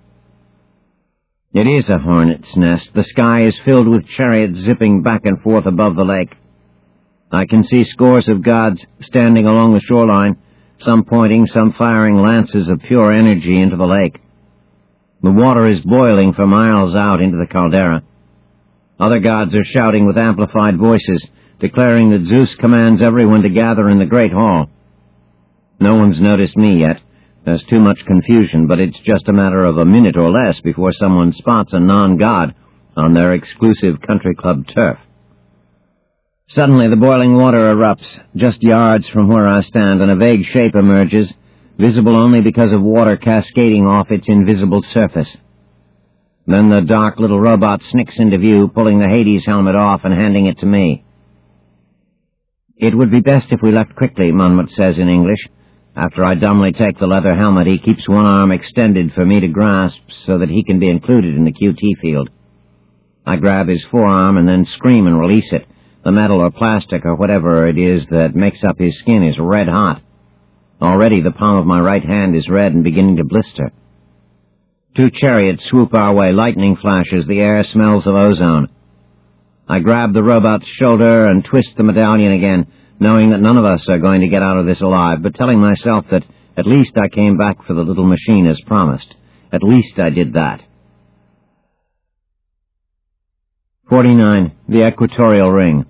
It is a hornet's nest. The sky is filled with chariots zipping back and forth above the lake. I can see scores of gods standing along the shoreline, some pointing, some firing lances of pure energy into the lake. The water is boiling for miles out into the caldera. Other gods are shouting with amplified voices, declaring that Zeus commands everyone to gather in the great hall. No one's noticed me yet. There's too much confusion, but it's just a matter of a minute or less before someone spots a non-god on their exclusive country club turf. Suddenly the boiling water erupts, just yards from where I stand, and a vague shape emerges, visible only because of water cascading off its invisible surface. Then the dark little robot snicks into view, pulling the Hades helmet off and handing it to me. "It would be best if we left quickly," Monmouth says in English. After I dumbly take the leather helmet, he keeps one arm extended for me to grasp so that he can be included in the Q T field. I grab his forearm and then scream and release it. The metal or plastic or whatever it is that makes up his skin is red hot. Already the palm of my right hand is red and beginning to blister. Two chariots swoop our way, lightning flashes, the air smells of ozone. I grab the robot's shoulder and twist the medallion again, knowing that none of us are going to get out of this alive, but telling myself that at least I came back for the little machine as promised. At least I did that. forty-nine. The Equatorial Ring.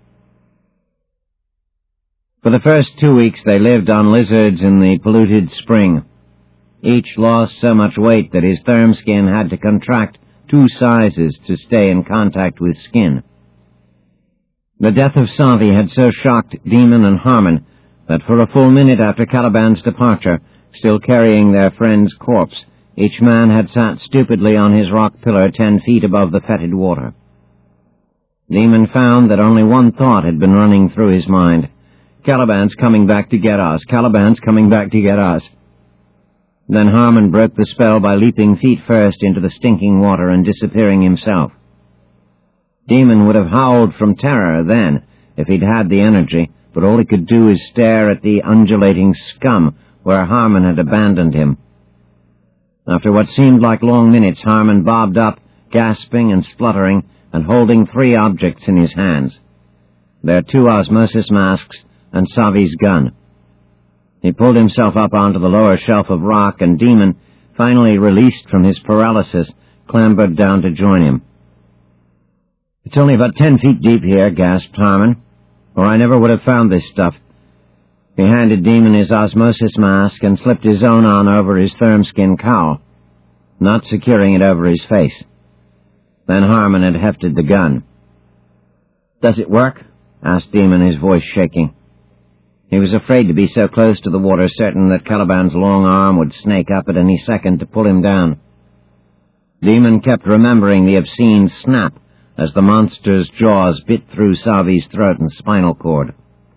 For the first two weeks they lived on lizards in the polluted spring. Each lost so much weight that his therm skin had to contract two sizes to stay in contact with skin. The death of Savi had so shocked Demon and Harmon that for a full minute after Caliban's departure, still carrying their friend's corpse, each man had sat stupidly on his rock pillar ten feet above the fetid water. Demon found that only one thought had been running through his mind. Caliban's coming back to get us. Caliban's coming back to get us. Then Harmon broke the spell by leaping feet first into the stinking water and disappearing himself. Demon would have howled from terror then, if he'd had the energy, but all he could do is stare at the undulating scum where Harmon had abandoned him. After what seemed like long minutes, Harmon bobbed up, gasping and spluttering, and holding three objects in his hands. Their two osmosis masks and Savi's gun. He pulled himself up onto the lower shelf of rock, and Demon, finally released from his paralysis, clambered down to join him. "It's only about ten feet deep here," gasped Harmon, "or I never would have found this stuff." He handed Demon his osmosis mask and slipped his own on over his thermskin cowl, not securing it over his face. Then Harmon had hefted the gun. "Does it work?" asked Demon, his voice shaking. He was afraid to be so close to the water, certain that Caliban's long arm would snake up at any second to pull him down. Demon kept remembering the obscene snap as the monster's jaws bit through Savi's throat and spinal cord.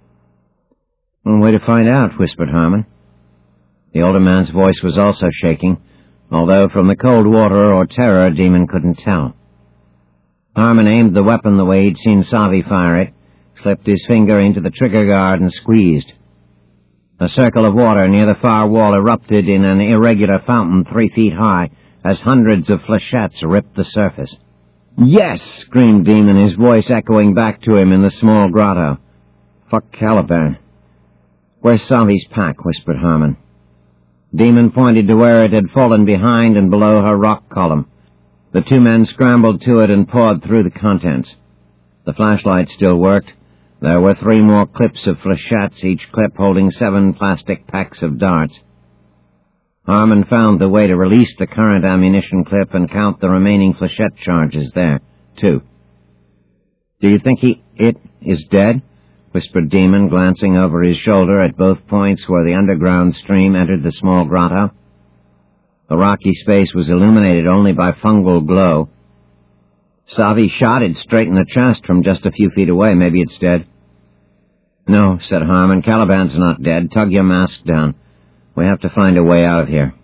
"One way to find out," whispered Harmon. The older man's voice was also shaking, although from the cold water or terror Demon couldn't tell. Harmon aimed the weapon the way he'd seen Savi fire it, slipped his finger into the trigger guard and squeezed. A circle of water near the far wall erupted in an irregular fountain three feet high as hundreds of flechettes ripped the surface. "Yes!" screamed Demon, his voice echoing back to him in the small grotto. "Fuck Caliban." "Where's Savi's pack?" whispered Harmon. Demon pointed to where it had fallen behind and below her rock column. The two men scrambled to it and pawed through the contents. The flashlight still worked. There were three more clips of flechettes, each clip holding seven plastic packs of darts. Harmon found the way to release the current ammunition clip and count the remaining flechette charges there, too. "Do you think he, it, is dead?" whispered Demon, glancing over his shoulder at both points where the underground stream entered the small grotto. The rocky space was illuminated only by fungal glow. "Savi shot it straight in the chest from just a few feet away. Maybe it's dead." "No," said Harmon. "Caliban's not dead. Tug your mask down. We have to find a way out of here."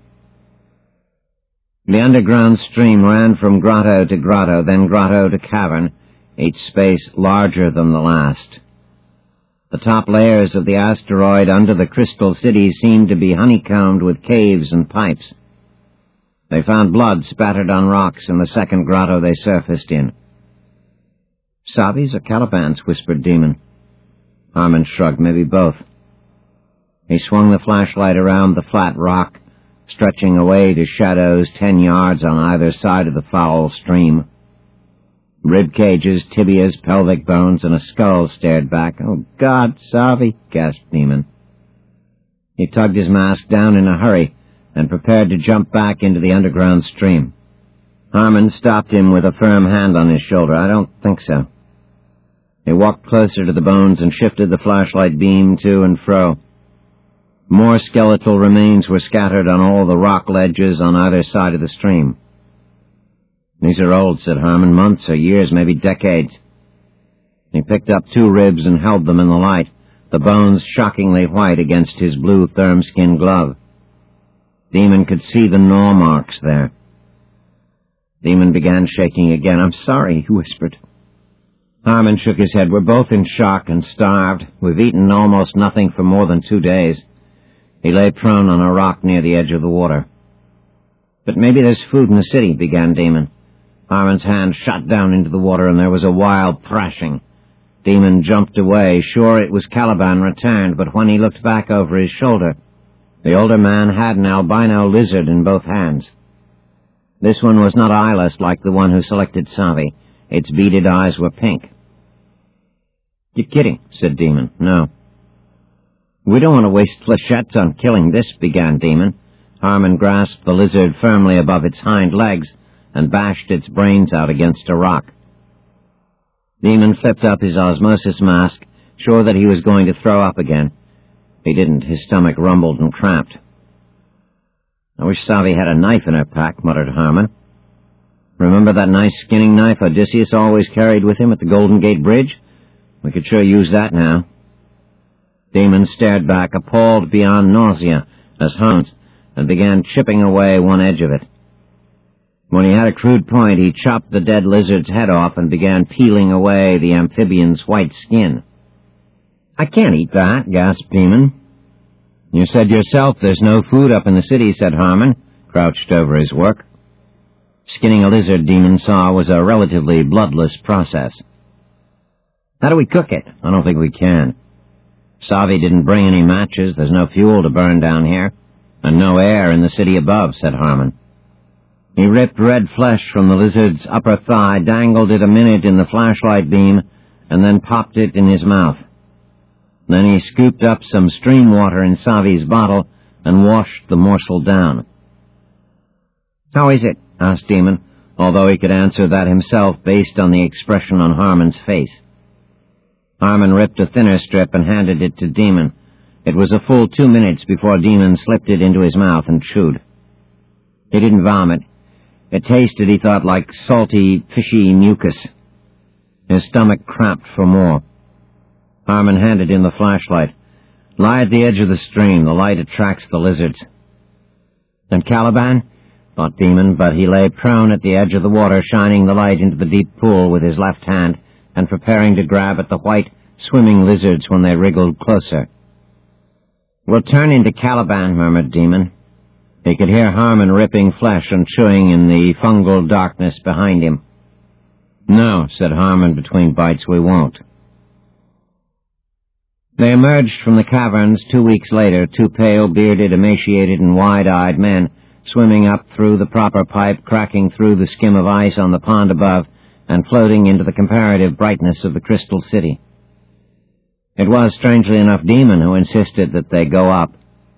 The underground stream ran from grotto to grotto, then grotto to cavern, each space larger than the last. The top layers of the asteroid under the crystal city seemed to be honeycombed with caves and pipes. They found blood spattered on rocks in the second grotto they surfaced in. "Savi's or Caliban's?" whispered Demon. Harmon shrugged. "Maybe both." He swung the flashlight around the flat rock, stretching away to shadows ten yards on either side of the foul stream. Rib cages, tibias, pelvic bones, and a skull stared back. "Oh, God, Savi!" gasped Demon. He tugged his mask down in a hurry and prepared to jump back into the underground stream. Harmon stopped him with a firm hand on his shoulder. "I don't think so." He walked closer to the bones and shifted the flashlight beam to and fro. More skeletal remains were scattered on all the rock ledges on either side of the stream. "These are old," said Harmon. "Months or years, maybe decades." He picked up two ribs and held them in the light, the bones shockingly white against his blue thermskin glove. Demon could see the gnaw marks there. Demon began shaking again. "I'm sorry," he whispered. Harmon shook his head. "We're both in shock and starved. We've eaten almost nothing for more than two days." He lay prone on a rock near the edge of the water. "But maybe there's food in the city," began Demon. Harmon's hand shot down into the water, and there was a wild thrashing. Demon jumped away, sure it was Caliban returned, but when he looked back over his shoulder, the older man had an albino lizard in both hands. This one was not eyeless like the one who selected Savi. Its beaded eyes were pink. "You're kidding," said Demon. "No." "We don't want to waste flechettes on killing this," began Demon. Harmon grasped the lizard firmly above its hind legs and bashed its brains out against a rock. Demon flipped up his osmosis mask, sure that he was going to throw up again. He didn't. His stomach rumbled and cramped. "I wish Savi had a knife in her pack," muttered Harmon. Remember that nice skinning knife Odysseus always carried with him at the Golden Gate Bridge? We could sure use that now. Damon stared back, appalled beyond nausea, as Hans, and began chipping away one edge of it. When he had a crude point, he chopped the dead lizard's head off and began peeling away the amphibian's white skin. "I can't eat that," gasped Demon. "You said yourself there's no food up in the city," said Harmon, crouched over his work. Skinning a lizard, Demon saw, was a relatively bloodless process. "How do we cook it?" "I don't think we can. Savi didn't bring any matches. There's no fuel to burn down here, and no air in the city above," said Harmon. He ripped red flesh from the lizard's upper thigh, dangled it a minute in the flashlight beam, and then popped it in his mouth. Then he scooped up some stream water in Savi's bottle and washed the morsel down. "How is it?" asked Demon, although he could answer that himself based on the expression on Harmon's face. Harmon ripped a thinner strip and handed it to Demon. It was a full two minutes before Demon slipped it into his mouth and chewed. He didn't vomit. It tasted, he thought, like salty, fishy mucus. His stomach cramped for more. Harmon handed him the flashlight. "Lie at the edge of the stream. The light attracts the lizards." "And Caliban?" thought Demon, but he lay prone at the edge of the water, shining the light into the deep pool with his left hand and preparing to grab at the white, swimming lizards when they wriggled closer. "We'll turn into Caliban," murmured Demon. He could hear Harmon ripping flesh and chewing in the fungal darkness behind him. "No," said Harmon between bites, "we won't." They emerged from the caverns two weeks later, two pale, bearded, emaciated, and wide-eyed men, swimming up through the proper pipe, cracking through the skim of ice on the pond above, and floating into the comparative brightness of the Crystal City. It was, strangely enough, Demon who insisted that they go up.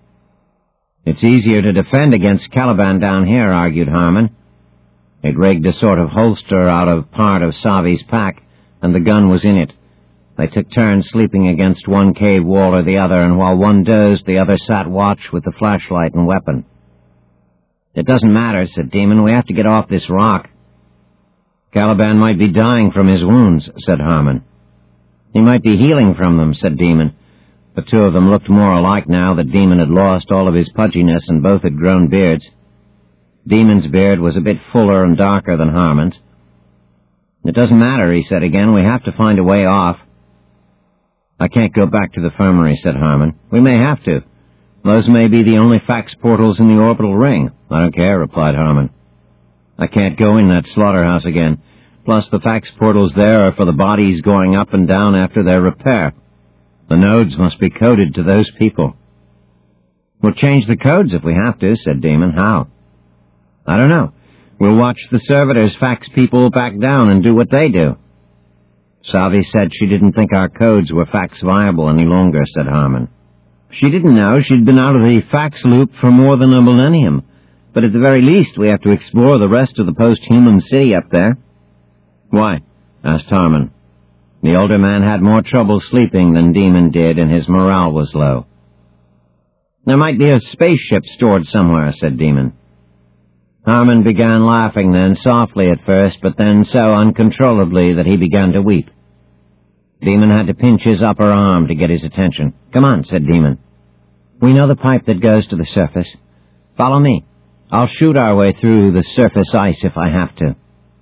"It's easier to defend against Caliban down here," argued Harmon. It rigged a sort of holster out of part of Savi's pack, and the gun was in it. They took turns sleeping against one cave wall or the other, and while one dozed, the other sat watch with the flashlight and weapon. "It doesn't matter," said Demon. "We have to get off this rock." "Caliban might be dying from his wounds," said Harmon. "He might be healing from them," said Demon. The two of them looked more alike now that Demon had lost all of his pudginess and both had grown beards. Demon's beard was a bit fuller and darker than Harmon's. "It doesn't matter," he said again. "We have to find a way off." "I can't go back to the infirmary," said Harmon. "We may have to. Those may be the only fax portals in the orbital ring." "I don't care," replied Harmon. "I can't go in that slaughterhouse again. Plus, the fax portals there are for the bodies going up and down after their repair. The nodes must be coded to those people." "We'll change the codes if we have to," said Demon. "How?" "I don't know. We'll watch the servitors fax people back down and do what they do." "Savi said she didn't think our codes were fax viable any longer," said Harmon. "She didn't know. She'd been out of the fax loop for more than a millennium. But at the very least, we have to explore the rest of the post-human city up there." "Why?" asked Harmon. The older man had more trouble sleeping than Demon did, and his morale was low. "There might be a spaceship stored somewhere," said Demon. Harmon began laughing then, softly at first, but then so uncontrollably that he began to weep. Demon had to pinch his upper arm to get his attention. "Come on," said Demon. "We know the pipe that goes to the surface. Follow me. I'll shoot our way through the surface ice if I have to."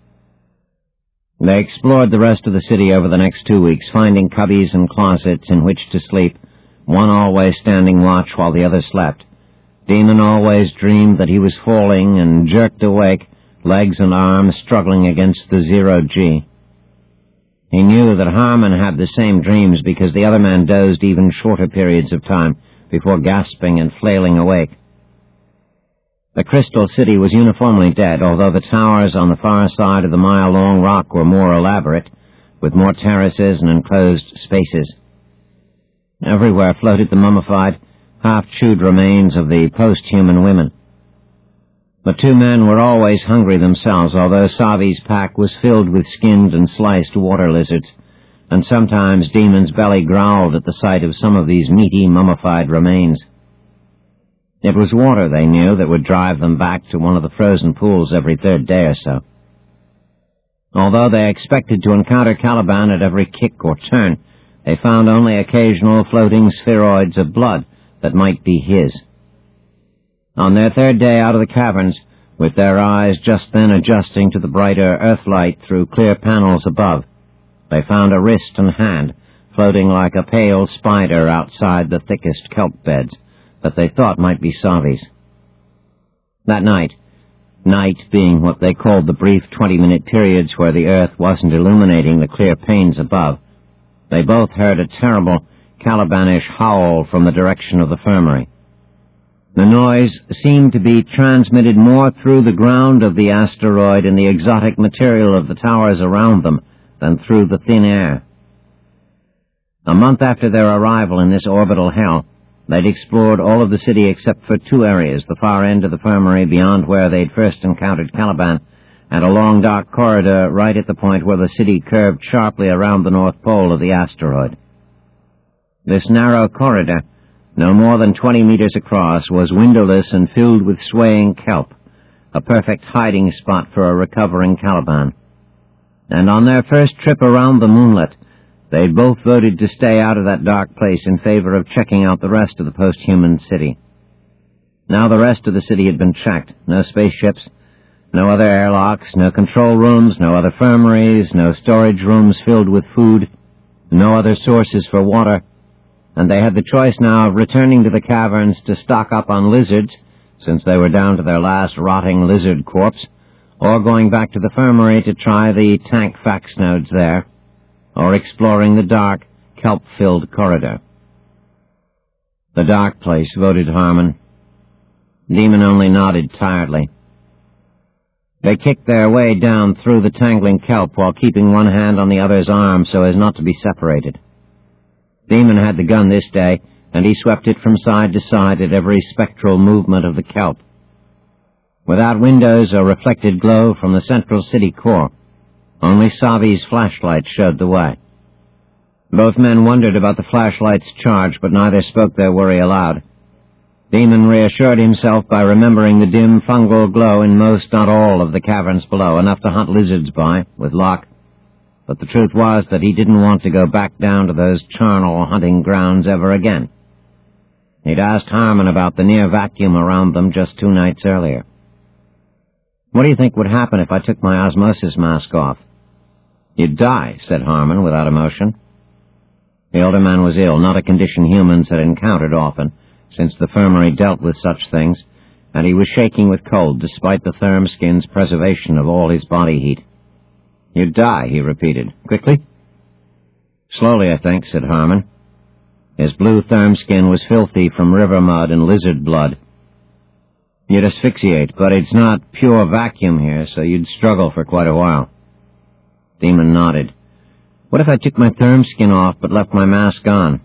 They explored the rest of the city over the next two weeks, finding cubbies and closets in which to sleep, one always standing watch while the other slept. Demon always dreamed that he was falling and jerked awake, legs and arms struggling against the zero-G. He knew that Harmon had the same dreams because the other man dozed even shorter periods of time before gasping and flailing awake. The Crystal City was uniformly dead, although the towers on the far side of the mile-long rock were more elaborate, with more terraces and enclosed spaces. Everywhere floated the mummified, half-chewed remains of the post-human women. The two men were always hungry themselves, although Savi's pack was filled with skinned and sliced water lizards, and sometimes Demon's belly growled at the sight of some of these meaty, mummified remains. It was water, they knew, that would drive them back to one of the frozen pools every third day or so. Although they expected to encounter Caliban at every kick or turn, they found only occasional floating spheroids of blood that might be his. On their third day out of the caverns, with their eyes just then adjusting to the brighter earthlight through clear panels above, they found a wrist and hand floating like a pale spider outside the thickest kelp beds that they thought might be Savi's. That night, night being what they called the brief twenty-minute periods where the earth wasn't illuminating the clear panes above, they both heard a terrible Calibanish howl from the direction of the infirmary. The noise seemed to be transmitted more through the ground of the asteroid and the exotic material of the towers around them than through the thin air. A month after their arrival in this orbital hell, they'd explored all of the city except for two areas, the far end of the infirmary beyond where they'd first encountered Caliban, and a long dark corridor right at the point where the city curved sharply around the north pole of the asteroid. This narrow corridor, no more than twenty meters across, was windowless and filled with swaying kelp, a perfect hiding spot for a recovering Caliban. And on their first trip around the moonlet, they'd both voted to stay out of that dark place in favor of checking out the rest of the post-human city. Now the rest of the city had been checked. No spaceships, no other airlocks, no control rooms, no other infirmaries, no storage rooms filled with food, no other sources for water, and they had the choice now of returning to the caverns to stock up on lizards, since they were down to their last rotting lizard corpse, or going back to the infirmary to try the tank fax nodes there, or exploring the dark, kelp-filled corridor. The dark place, voted Harmon. Demon only nodded tiredly. They kicked their way down through the tangling kelp while keeping one hand on the other's arm so as not to be separated. Demon had the gun this day, and he swept it from side to side at every spectral movement of the kelp. Without windows or reflected glow from the central city core, only Savi's flashlight showed the way. Both men wondered about the flashlight's charge, but neither spoke their worry aloud. Demon reassured himself by remembering the dim fungal glow in most, not all, of the caverns below, enough to hunt lizards by, with luck. But the truth was that he didn't want to go back down to those charnel hunting grounds ever again. He'd asked Harmon about the near vacuum around them just two nights earlier. "What do you think would happen if I took my osmosis mask off?" "You'd die," said Harmon without emotion. The older man was ill, not a condition humans had encountered often, since the infirmary dealt with such things, and he was shaking with cold despite the therm skin's preservation of all his body heat. "You'd die," he repeated. "Quickly?" "Slowly, I think," said Harmon. His blue therm skin was filthy from river mud and lizard blood. "You'd asphyxiate, but it's not pure vacuum here, so you'd struggle for quite a while." Demon nodded. "What if I took my therm skin off but left my mask on?"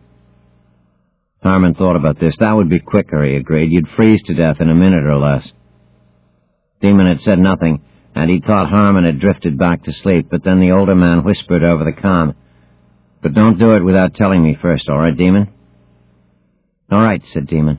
Harmon thought about this. "That would be quicker," he agreed. "You'd freeze to death in a minute or less." Demon had said nothing, and he thought Harmon had drifted back to sleep, but then the older man whispered over the comm, "But don't do it without telling me first, all right, Demon?" "All right," said Demon.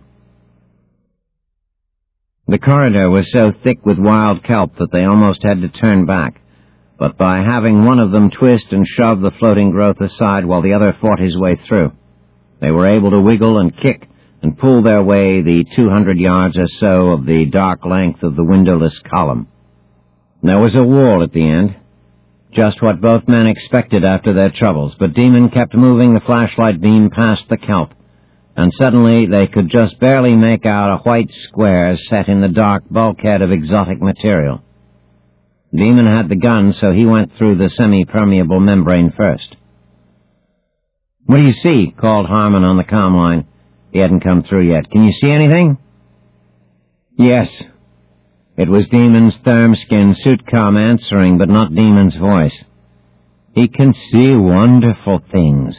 The corridor was so thick with wild kelp that they almost had to turn back, but by having one of them twist and shove the floating growth aside while the other fought his way through, they were able to wiggle and kick and pull their way the two hundred yards or so of the dark length of the windowless column. There was a wall at the end, just what both men expected after their troubles, but Demon kept moving the flashlight beam past the kelp, and suddenly they could just barely make out a white square set in the dark bulkhead of exotic material. Demon had the gun, so he went through the semi-permeable membrane first. "What do you see?" called Harmon on the comm line. He hadn't come through yet. "Can you see anything?" "Yes." It was Demon's therm-skin suit comm answering, but not Demon's voice. "He can see wonderful things."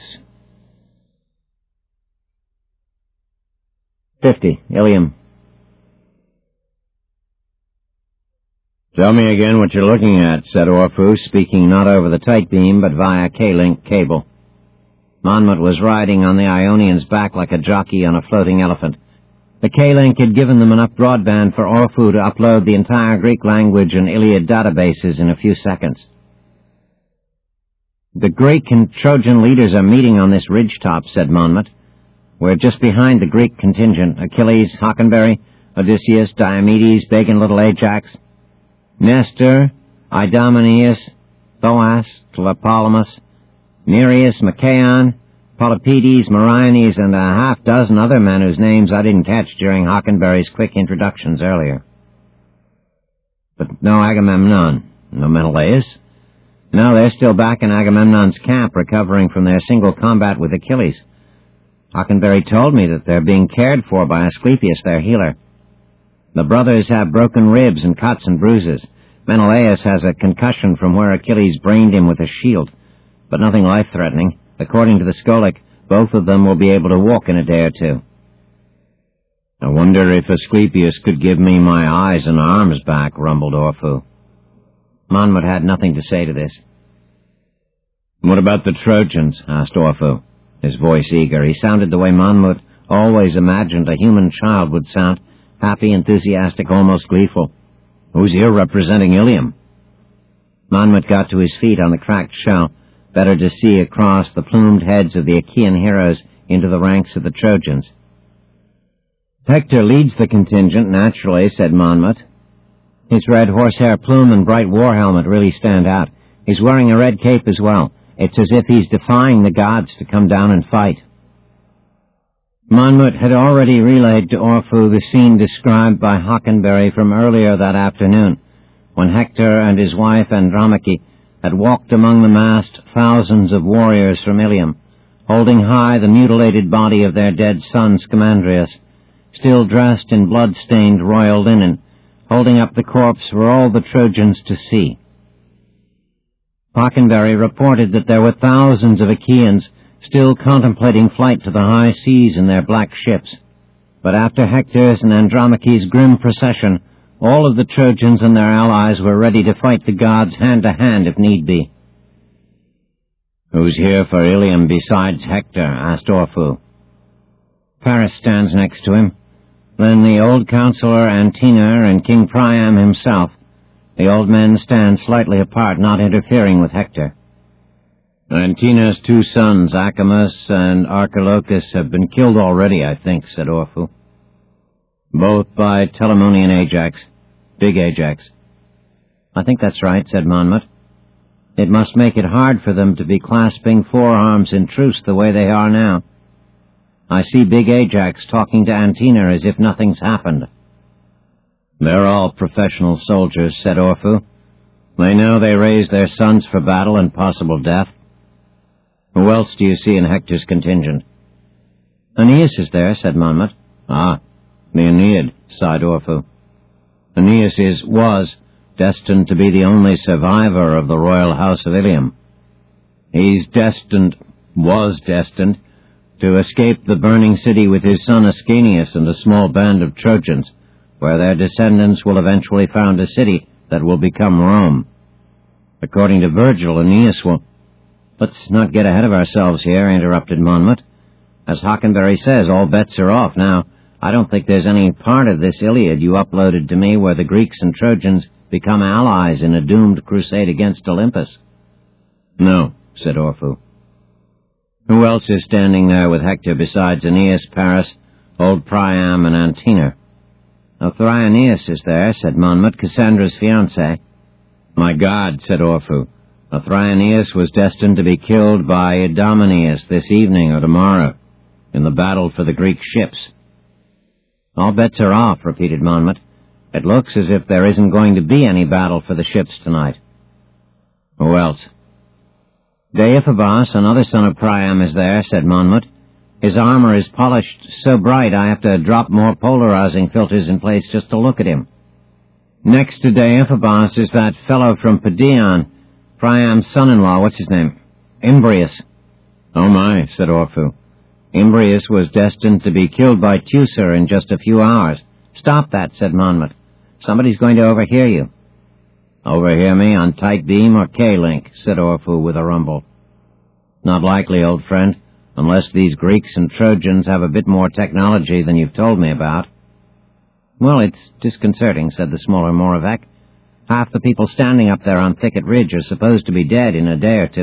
Fifty. Ilium. "Tell me again what you're looking at," said Orpheus, speaking not over the tight beam, but via K-link cable. Monmouth was riding on the Ionian's back like a jockey on a floating elephant. The K-link had given them enough broadband for Orpheus to upload the entire Greek language and Iliad databases in a few seconds. The Greek and Trojan leaders are meeting on this ridgetop, said Monmouth. We're just behind the Greek contingent. Achilles, Hockenberry, Odysseus, Diomedes, big and little Ajax, Nestor, Idomeneus, Thoas, Tlepolemus, Nereus, Machaon, Polypedes, Meriones, and a half dozen other men whose names I didn't catch during Hockenberry's quick introductions earlier. But no Agamemnon, no Menelaus. No, they're still back in Agamemnon's camp, recovering from their single combat with Achilles. Hockenberry told me that they're being cared for by Asclepius, their healer. The brothers have broken ribs and cuts and bruises. Menelaus has a concussion from where Achilles brained him with a shield, but nothing life-threatening. According to the Skolach, both of them will be able to walk in a day or two. I wonder if Asclepius could give me my eyes and arms back, rumbled Orpheus. Monmouth had nothing to say to this. What about the Trojans? Asked Orpheus, his voice eager. He sounded the way Monmouth always imagined a human child would sound, happy, enthusiastic, almost gleeful. Who's here representing Ilium? Monmouth got to his feet on the cracked shell, better to see across the plumed heads of the Achaean heroes into the ranks of the Trojans. Hector leads the contingent, naturally, said Monmouth. His red horsehair plume and bright war helmet really stand out. He's wearing a red cape as well. It's as if he's defying the gods to come down and fight. Monmouth had already relayed to Orpheus the scene described by Hockenberry from earlier that afternoon, when Hector and his wife Andromache had walked among the massed thousands of warriors from Ilium, holding high the mutilated body of their dead son Scamandrius, still dressed in blood-stained royal linen, holding up the corpse for all the Trojans to see. Hockenberry reported that there were thousands of Achaeans still contemplating flight to the high seas in their black ships, but after Hector's and Andromache's grim procession, all of the Trojans and their allies were ready to fight the gods hand-to-hand if need be. Who's here for Ilium besides Hector? Asked Orpheus. Paris stands next to him, then the old counselor Antenor and King Priam himself. The old men stand slightly apart, not interfering with Hector. Antenor's two sons, Acamas and Archilochus, have been killed already, I think, said Orpheus. Both by Telamonian Ajax, big Ajax. I think that's right, said Monmouth. It must make it hard for them to be clasping forearms in truce the way they are now. I see big Ajax talking to Antenor as if nothing's happened. They're all professional soldiers, said Orpheus. They know they raise their sons for battle and possible death. Who else do you see in Hector's contingent? Aeneas is there, said Monmouth. Ah, the Aeneid, sighed Orpheus. Aeneas is, was, destined to be the only survivor of the royal house of Ilium. He's destined, was destined, to escape the burning city with his son Ascanius and a small band of Trojans, where their descendants will eventually found a city that will become Rome. According to Virgil, Aeneas will... Let's not get ahead of ourselves here, interrupted Monmouth. As Hockenberry says, all bets are off now. I don't think there's any part of this Iliad you uploaded to me where the Greeks and Trojans become allies in a doomed crusade against Olympus. No, said Orpheus. Who else is standing there with Hector besides Aeneas, Paris, old Priam, and Antenor? Othryoneus is there, said Monmouth, Cassandra's fiancé. My God, said Orpheus. Othryoneus was destined to be killed by Idomeneus this evening or tomorrow, in the battle for the Greek ships. All bets are off, repeated Monmouth. It looks as if there isn't going to be any battle for the ships tonight. Who else? Deiphobos, another son of Priam, is there, said Monmouth. His armor is polished so bright I have to drop more polarizing filters in place just to look at him. Next to Deiphobos is that fellow from Padion, Priam's son-in-law. What's his name? Imbrius. Oh my, said Orpheus. Imbrius was destined to be killed by Teucer in just a few hours. Stop that, said Monmouth. Somebody's going to overhear you. Overhear me on tight beam or K-link, said Orpheus with a rumble. Not likely, old friend, unless these Greeks and Trojans have a bit more technology than you've told me about. Well, it's disconcerting, said the smaller Moravec. Half the people standing up there on Thicket Ridge are supposed to be dead in a day or two.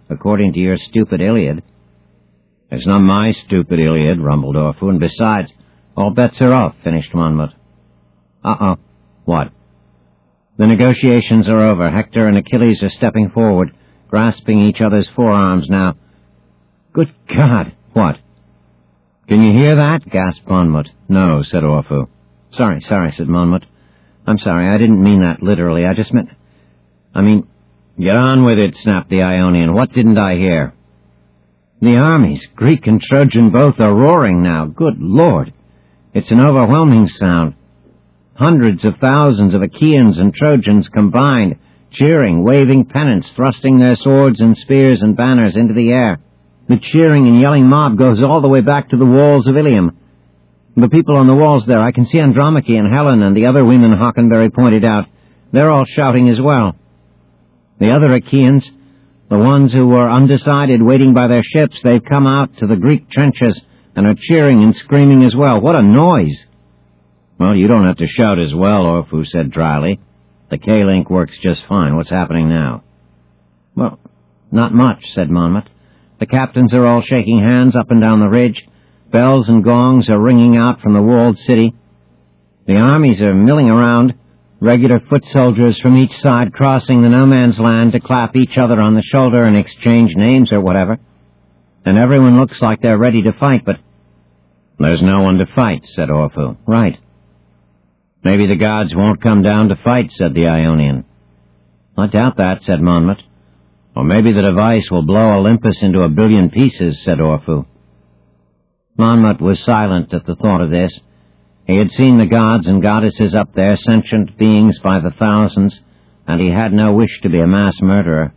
according to your stupid Iliad." "It's not my stupid Iliad," rumbled Orphu, "and besides, all bets are off," finished Monmouth. Uh-oh. What? "The negotiations are over. Hector and Achilles are stepping forward, grasping each other's forearms now." "Good God! What?" "Can you hear that?" gasped Monmouth. "No," said Orphu. Sorry, sorry, said Monmouth. "I'm sorry, I didn't mean that literally. I just meant... I mean..." "Get on with it," snapped the Ionian. "What didn't I hear?" "The armies, Greek and Trojan both, are roaring now. Good Lord! It's an overwhelming sound. Hundreds of thousands of Achaeans and Trojans combined, cheering, waving pennants, thrusting their swords and spears and banners into the air. The cheering and yelling mob goes all the way back to the walls of Ilium. The people on the walls there, I can see Andromache and Helen and the other women Hockenberry pointed out. They're all shouting as well. The other Achaeans, the ones who were undecided waiting by their ships, they've come out to the Greek trenches and are cheering and screaming as well. What a noise!" "Well, you don't have to shout as well," Orphu said dryly. "The K-Link works just fine. What's happening now?" "Well, not much," said Monmouth. "The captains are all shaking hands up and down the ridge. Bells and gongs are ringing out from the walled city. The armies are milling around, regular foot soldiers from each side crossing the no-man's land to clap each other on the shoulder and exchange names or whatever. And everyone looks like they're ready to fight, but..." "There's no one to fight," said Orphu. "Right." "Maybe the gods won't come down to fight," said the Ionian. "I doubt that," said Monmouth. "Or maybe the device will blow Olympus into a billion pieces," said Orphu. Monmouth was silent at the thought of this. He had seen the gods and goddesses up there, sentient beings by the thousands, and he had no wish to be a mass murderer.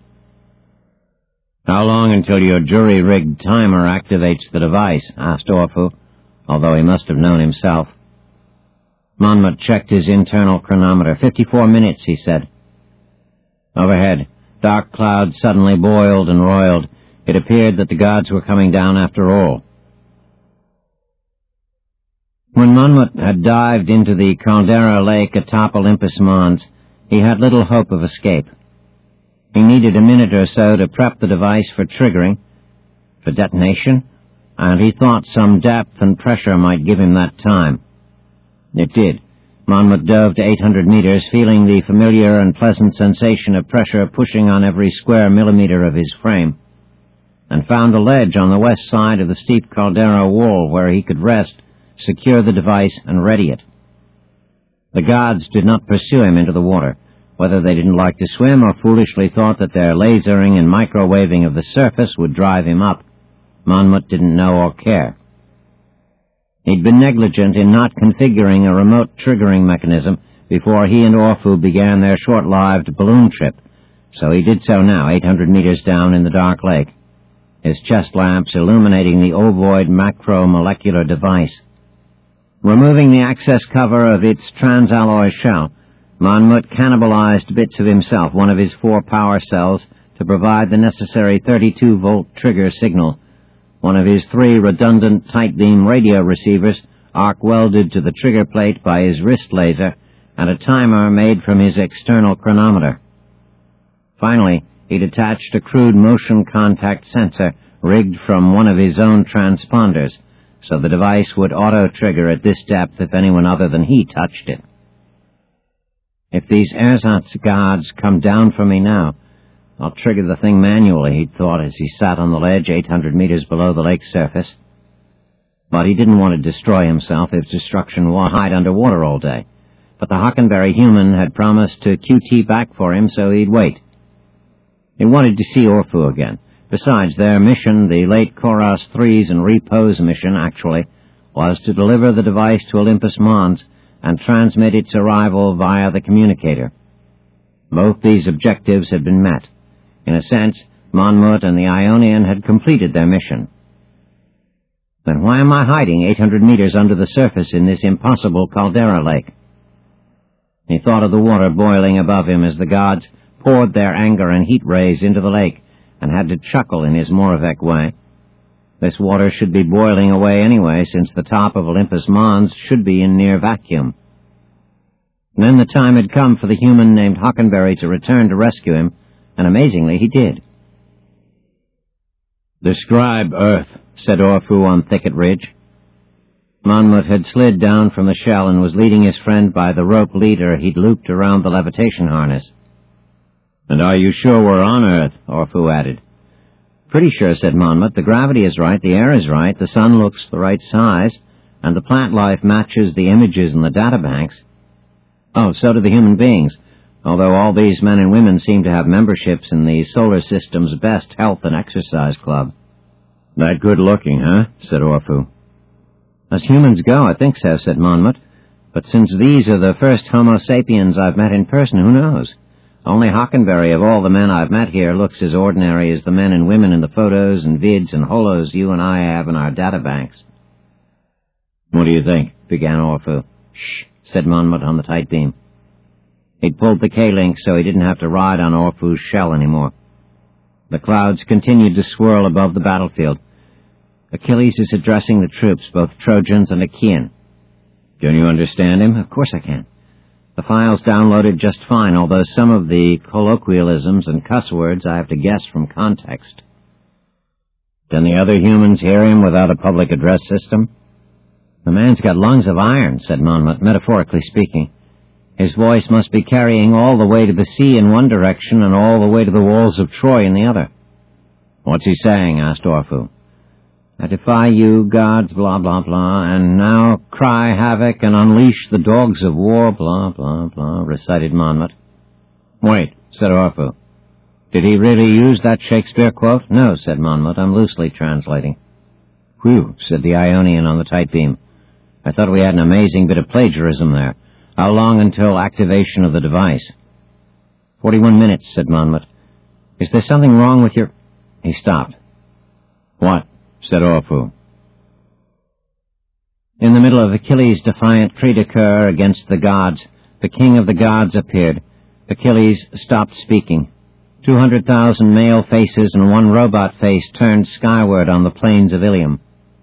"How long until your jury-rigged timer activates the device?" asked Orphu, although he must have known himself. Monmouth checked his internal chronometer. Fifty-four minutes, he said. Overhead, dark clouds suddenly boiled and roiled. It appeared that the gods were coming down after all. When Monmouth had dived into the Caldera Lake atop Olympus Mons, he had little hope of escape. He needed a minute or so to prep the device for triggering, for detonation, and he thought some depth and pressure might give him that time. It did. Monmouth dove to eight hundred meters, feeling the familiar and pleasant sensation of pressure pushing on every square millimeter of his frame, and found a ledge on the west side of the steep caldera wall where he could rest, secure the device, and ready it. The gods did not pursue him into the water, whether they didn't like to swim or foolishly thought that their lasering and microwaving of the surface would drive him up. Monmouth didn't know or care. He'd been negligent in not configuring a remote triggering mechanism before he and Orphu began their short-lived balloon trip, so he did so now, eight hundred meters down in the dark lake, his chest lamps illuminating the ovoid macromolecular device. Removing the access cover of its transalloy shell, Monmouth cannibalized bits of himself, one of his four power cells, to provide the necessary thirty-two volt trigger signal, one of his three redundant tight-beam radio receivers arc-welded to the trigger plate by his wrist laser, and a timer made from his external chronometer. Finally, he'd attached a crude motion contact sensor rigged from one of his own transponders, so the device would auto-trigger at this depth if anyone other than he touched it. If these ersatz gods come down for me now, I'll trigger the thing manually, he'd thought as he sat on the ledge eight hundred meters below the lake's surface. But he didn't want to destroy himself if destruction were hide underwater all day. But the Hockenberry human had promised to Q T back for him, so he'd wait. He wanted to see Orphu again. Besides, their mission, the late Koros threes and Repose mission, actually, was to deliver the device to Olympus Mons and transmit its arrival via the communicator. Both these objectives had been met. In a sense, Monmouth and the Ionian had completed their mission. Then why am I hiding eight hundred meters under the surface in this impossible caldera lake? He thought of the water boiling above him as the gods poured their anger and heat rays into the lake, and had to chuckle in his Moravec way. This water should be boiling away anyway, since the top of Olympus Mons should be in near vacuum. And then the time had come for the human named Hockenberry to return to rescue him, and amazingly he did. "Describe Earth," said Orfu on Thicket Ridge. Monmouth had slid down from the shell and was leading his friend by the rope leader he'd looped around the levitation harness. "And are you sure we're on Earth?" Orfu added. "Pretty sure," said Monmouth. "The gravity is right, the air is right, the sun looks the right size, and the plant life matches the images in the databanks. Oh, so do the human beings, although all these men and women seem to have memberships in the solar system's best health and exercise club." "That good-looking, huh?" said Orfu. "As humans go, I think so," said Monmouth. "But since these are the first Homo sapiens I've met in person, who knows? Only Hockenberry, of all the men I've met here, looks as ordinary as the men and women in the photos and vids and holos you and I have in our databanks." "What do you think?" began Orfu. "Shh," said Monmouth on the tight beam. He'd pulled the K-link so he didn't have to ride on Orfu's shell anymore. The clouds continued to swirl above the battlefield. Achilles is addressing the troops, both Trojans and Achaean. "Can you understand him?" "Of course I can. The file's downloaded just fine, although some of the colloquialisms and cuss words I have to guess from context." "Can the other humans hear him without a public address system?" "The man's got lungs of iron," said Monmouth, metaphorically speaking. "His voice must be carrying all the way to the sea in one direction and all the way to the walls of Troy in the other." "What's he saying?" asked Orfu. "I defy you, gods, blah, blah, blah, and now cry havoc and unleash the dogs of war, blah, blah, blah," recited Monmouth. "Wait," said Orfu. "Did he really use that Shakespeare quote?" "No," said Monmouth. "I'm loosely translating." "Whew," said the Ionian on the tight beam. "I thought we had an amazing bit of plagiarism there. How long until activation of the device?" Forty-one minutes," said Monmouth. "Is there something wrong with your—" He stopped. "What?" said Orfu. In the middle of Achilles' defiant cri de coeur against the gods, the king of the gods appeared. Achilles stopped speaking. Two hundred thousand male faces and one robot face turned skyward on the plains of Ilium.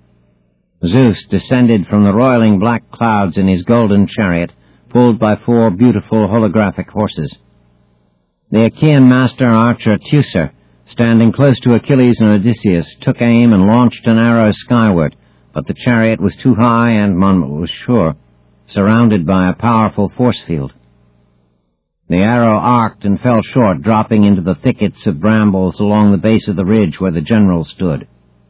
Zeus descended from the roiling black clouds in his golden chariot, pulled by four beautiful holographic horses. The Achaean master archer Teucer, standing close to Achilles and Odysseus, took aim and launched an arrow skyward, but the chariot was too high and, Monmouth was sure, surrounded by a powerful force field. The arrow arced and fell short, dropping into the thickets of brambles along the base of the ridge where the general stood.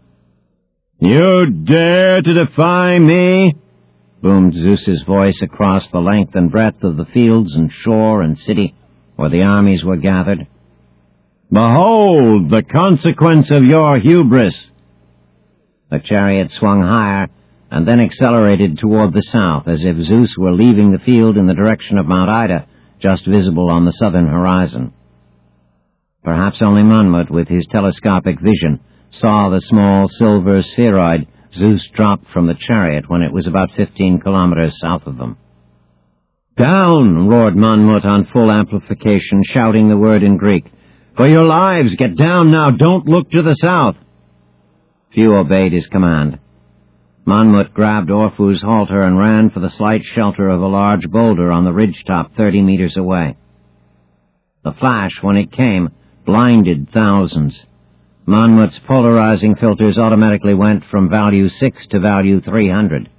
"You dare to defy me?" boomed Zeus's voice across the length and breadth of the fields and shore and city where the armies were gathered. "Behold the consequence of your hubris!" The chariot swung higher and then accelerated toward the south, as if Zeus were leaving the field in the direction of Mount Ida, just visible on the southern horizon. Perhaps only Monmouth, with his telescopic vision, saw the small silver spheroid Zeus dropped from the chariot when it was about fifteen kilometers south of them. "Down!" roared Monmouth on full amplification, shouting the word in Greek. "For your lives, get down now! Don't look to the south!" Few obeyed his command. Monmouth grabbed Orfu's halter and ran for the slight shelter of a large boulder on the ridgetop thirty meters away. The flash, when it came, blinded thousands. Monmouth's polarizing filters automatically went from value six to value three hundred.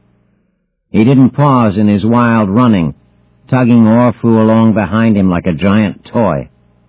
He didn't pause in his wild running, tugging Orfu along behind him like a giant toy.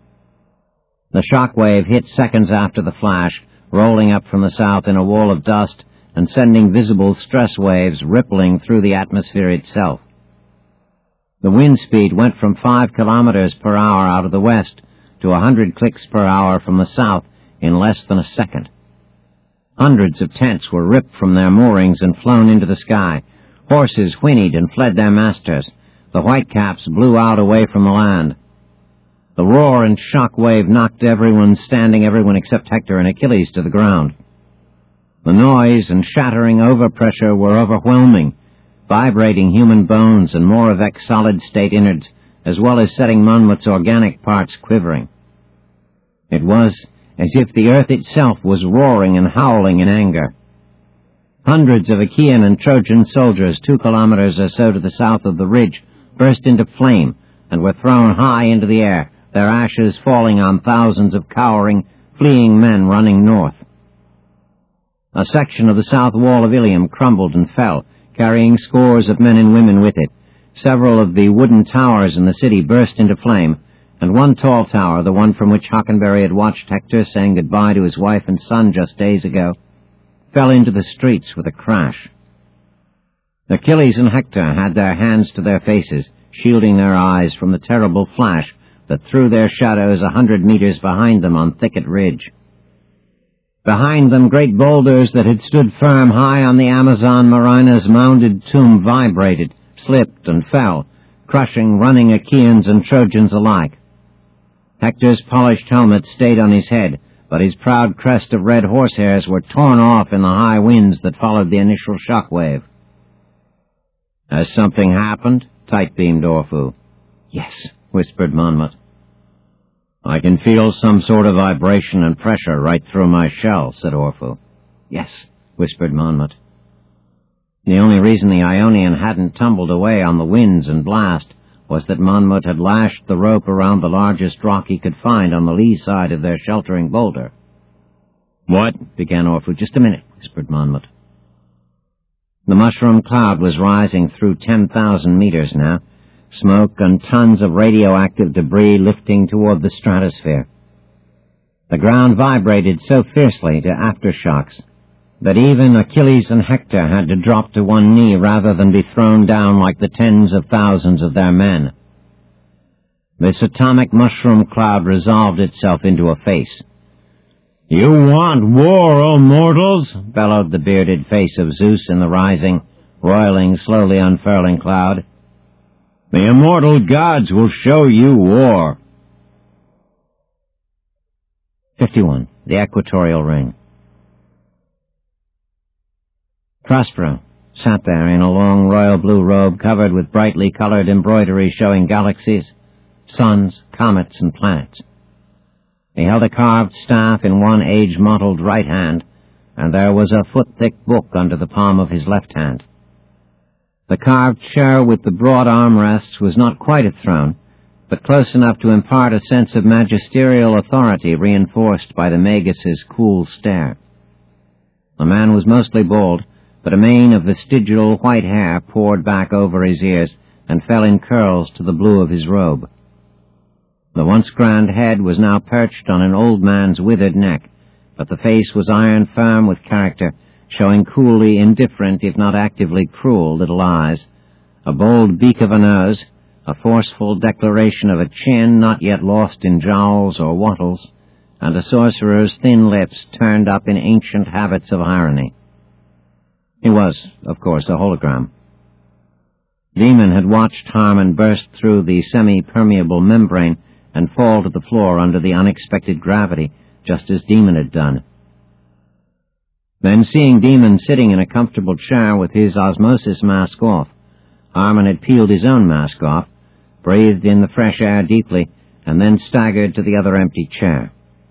The shock wave hit seconds after the flash, rolling up from the south in a wall of dust and sending visible stress waves rippling through the atmosphere itself. The wind speed went from five kilometers per hour out of the west to a hundred clicks per hour from the south in less than a second. Hundreds of tents were ripped from their moorings and flown into the sky. Horses whinnied and fled their masters. The whitecaps blew out away from the land. The roar and shock wave knocked everyone standing, everyone except Hector and Achilles, to the ground. The noise and shattering overpressure were overwhelming, vibrating human bones and Moravec's solid-state innards, as well as setting Monmouth's organic parts quivering. It was as if the earth itself was roaring and howling in anger. Hundreds of Achaean and Trojan soldiers, two kilometers or so to the south of the ridge, burst into flame and were thrown high into the air, their ashes falling on thousands of cowering, fleeing men running north. A section of the south wall of Ilium crumbled and fell, carrying scores of men and women with it. Several of the wooden towers in the city burst into flame, and one tall tower, the one from which Hockenberry had watched Hector saying goodbye to his wife and son just days ago, fell into the streets with a crash. Achilles and Hector had their hands to their faces, shielding their eyes from the terrible flash that threw their shadows a hundred meters behind them on Thicket Ridge. Behind them, great boulders that had stood firm high on the Amazon Marina's mounded tomb vibrated, slipped, and fell, crushing running Achaeans and Trojans alike. Hector's polished helmet stayed on his head, but his proud crest of red horsehairs were torn off in the high winds that followed the initial shock wave. "Has something happened?" tight-beamed Orpheus. "Yes," whispered Monmouth. "I can feel some sort of vibration and pressure right through my shell," said Orpheus. "Yes," whispered Monmouth. The only reason the Ionian hadn't tumbled away on the winds and blast was that Monmouth had lashed the rope around the largest rock he could find on the lee side of their sheltering boulder. "What?" began Orpheus. "Just a minute," whispered Monmouth. The mushroom cloud was rising through ten thousand meters now, smoke and tons of radioactive debris lifting toward the stratosphere. The ground vibrated so fiercely to aftershocks that even Achilles and Hector had to drop to one knee rather than be thrown down like the tens of thousands of their men. This atomic mushroom cloud resolved itself into a face. "You want war, O mortals!" bellowed the bearded face of Zeus in the rising, roiling, slowly unfurling cloud. "The immortal gods will show you war." fifty-one. The Equatorial Ring. Prospero sat there in a long royal blue robe covered with brightly colored embroidery showing galaxies, suns, comets, and planets. He held a carved staff in one age-mottled right hand, and there was a foot-thick book under the palm of his left hand. The carved chair with the broad armrests was not quite a throne, but close enough to impart a sense of magisterial authority reinforced by the Magus's cool stare. The man was mostly bald, but a mane of vestigial white hair poured back over his ears and fell in curls to the blue of his robe. The once grand head was now perched on an old man's withered neck, but the face was iron firm with character, showing coolly indifferent, if not actively cruel, little eyes, a bold beak of a nose, a forceful declaration of a chin not yet lost in jowls or wattles, and a sorcerer's thin lips turned up in ancient habits of irony. He was, of course, a hologram. Demon had watched Harmon burst through the semi-permeable membrane and fall to the floor under the unexpected gravity, just as Demon had done. Then, seeing Demon sitting in a comfortable chair with his osmosis mask off, Harmon had peeled his own mask off, breathed in the fresh air deeply, and then staggered to the other empty chair.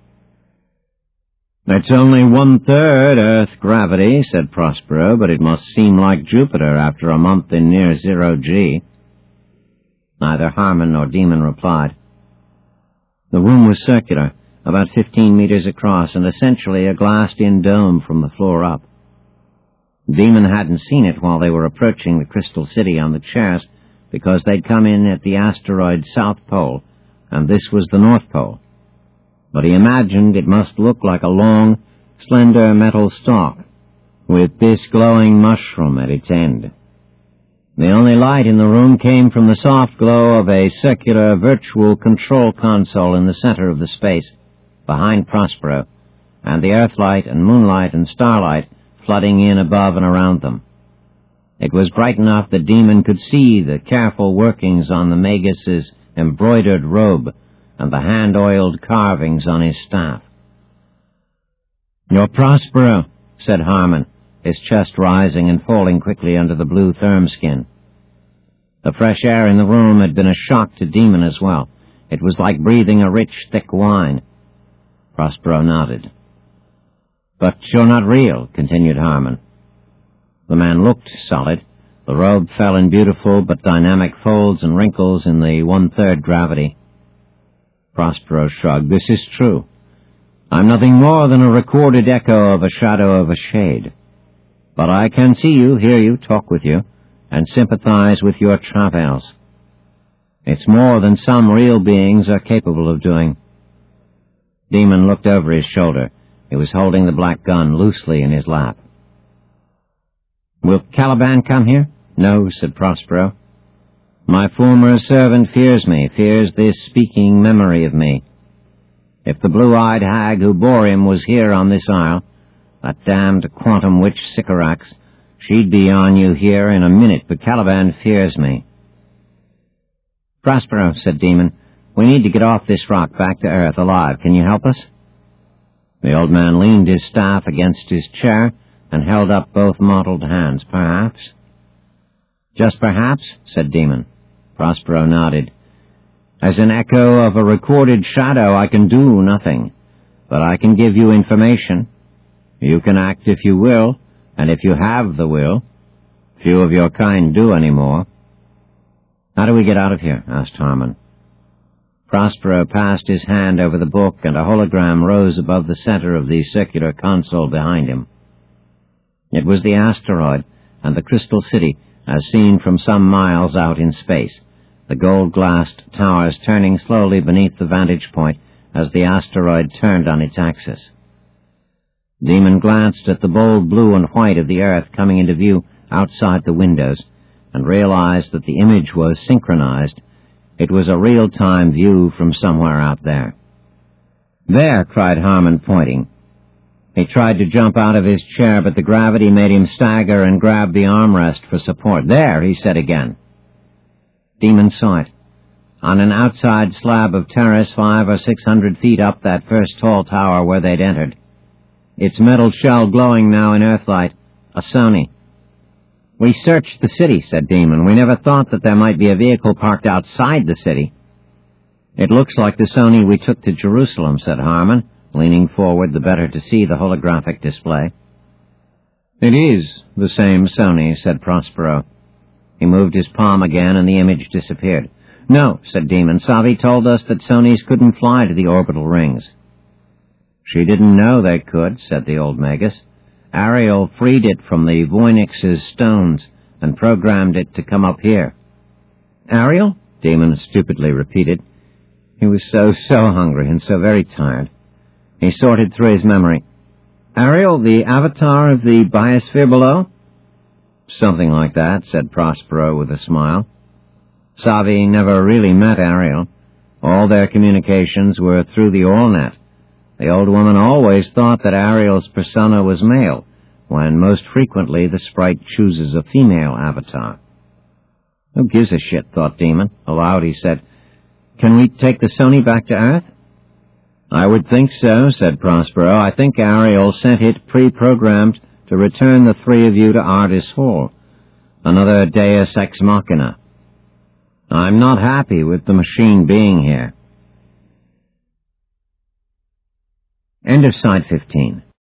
"It's only one-third Earth gravity," said Prospero, "but it must seem like Jupiter after a month in near zero G." Neither Harmon nor Demon replied. The room was circular, about fifteen meters across, and essentially a glassed-in dome from the floor up. Demon hadn't seen it while they were approaching the Crystal City on the chairs, because they'd come in at the asteroid's south pole, and this was the North Pole. But he imagined it must look like a long, slender metal stalk, with this glowing mushroom at its end. The only light in the room came from the soft glow of a circular virtual control console in the center of the space, behind Prospero, and the earthlight and moonlight and starlight flooding in above and around them. It was bright enough that Demon could see the careful workings on the Magus's embroidered robe and the hand-oiled carvings on his staff. "You're Prospero," said Harmon, his chest rising and falling quickly under the blue therm skin. The fresh air in the room had been a shock to Demon as well. It was like breathing a rich, thick wine. Prospero nodded. "But you're not real," continued Harmon. The man looked solid. The robe fell in beautiful but dynamic folds and wrinkles in the one-third gravity. Prospero shrugged. "This is true. I'm nothing more than a recorded echo of a shadow of a shade. But I can see you, hear you, talk with you, and sympathize with your travails. It's more than some real beings are capable of doing." Demon looked over his shoulder. He was holding the black gun loosely in his lap. "Will Caliban come here?" "No," said Prospero. "My former servant fears me, fears this speaking memory of me. If the blue-eyed hag who bore him was here on this isle, that damned quantum witch Sycorax, she'd be on you here in a minute, but Caliban fears me." "Prospero," said Demon, "we need to get off this rock back to Earth alive. Can you help us?" The old man leaned his staff against his chair and held up both mottled hands. "Perhaps." "Just perhaps?" said Demon. Prospero nodded. "As an echo of a recorded shadow, I can do nothing, but I can give you information. You can act if you will, and if you have the will. Few of your kind do anymore." "How do we get out of here?" asked Harmon. Prospero passed his hand over the book, and a hologram rose above the center of the circular console behind him. It was the asteroid and the Crystal City, as seen from some miles out in space, the gold-glassed towers turning slowly beneath the vantage point as the asteroid turned on its axis. Demon glanced at the bold blue and white of the Earth coming into view outside the windows and realized that the image was synchronized. It was a real-time view from somewhere out there. "There!" cried Harmon, pointing. He tried to jump out of his chair, but the gravity made him stagger and grab the armrest for support. "There!" he said again. Demon saw it. On an outside slab of terrace five or six hundred feet up that first tall tower where they'd entered. Its metal shell glowing now in earthlight. A Sony. "We searched the city," said Demon. "We never thought that there might be a vehicle parked outside the city." "It looks like the Sony we took to Jerusalem," said Harmon, leaning forward the better to see the holographic display. "It is the same Sony," said Prospero. He moved his palm again, and the image disappeared. "No," said Demon. "Savi told us that Sonys couldn't fly to the orbital rings." "She didn't know they could," said the old Magus. "Ariel freed it from the Voynix's stones and programmed it to come up here." "Ariel?" Demon stupidly repeated. He was so, so hungry and so very tired. He sorted through his memory. "Ariel, the avatar of the biosphere below?" "Something like that," said Prospero with a smile. Savi never really met Ariel. All their communications were through the AllNet. The old woman always thought that Ariel's persona was male, when most frequently the sprite chooses a female avatar. "Who gives a shit?" thought Demon. Aloud he said, "Can we take the Sony back to Earth?" "I would think so," said Prospero. "I think Ariel sent it pre-programmed to return the three of you to Ardis Hall. Another deus ex machina. I'm not happy with the machine being here." End of Side fifteen.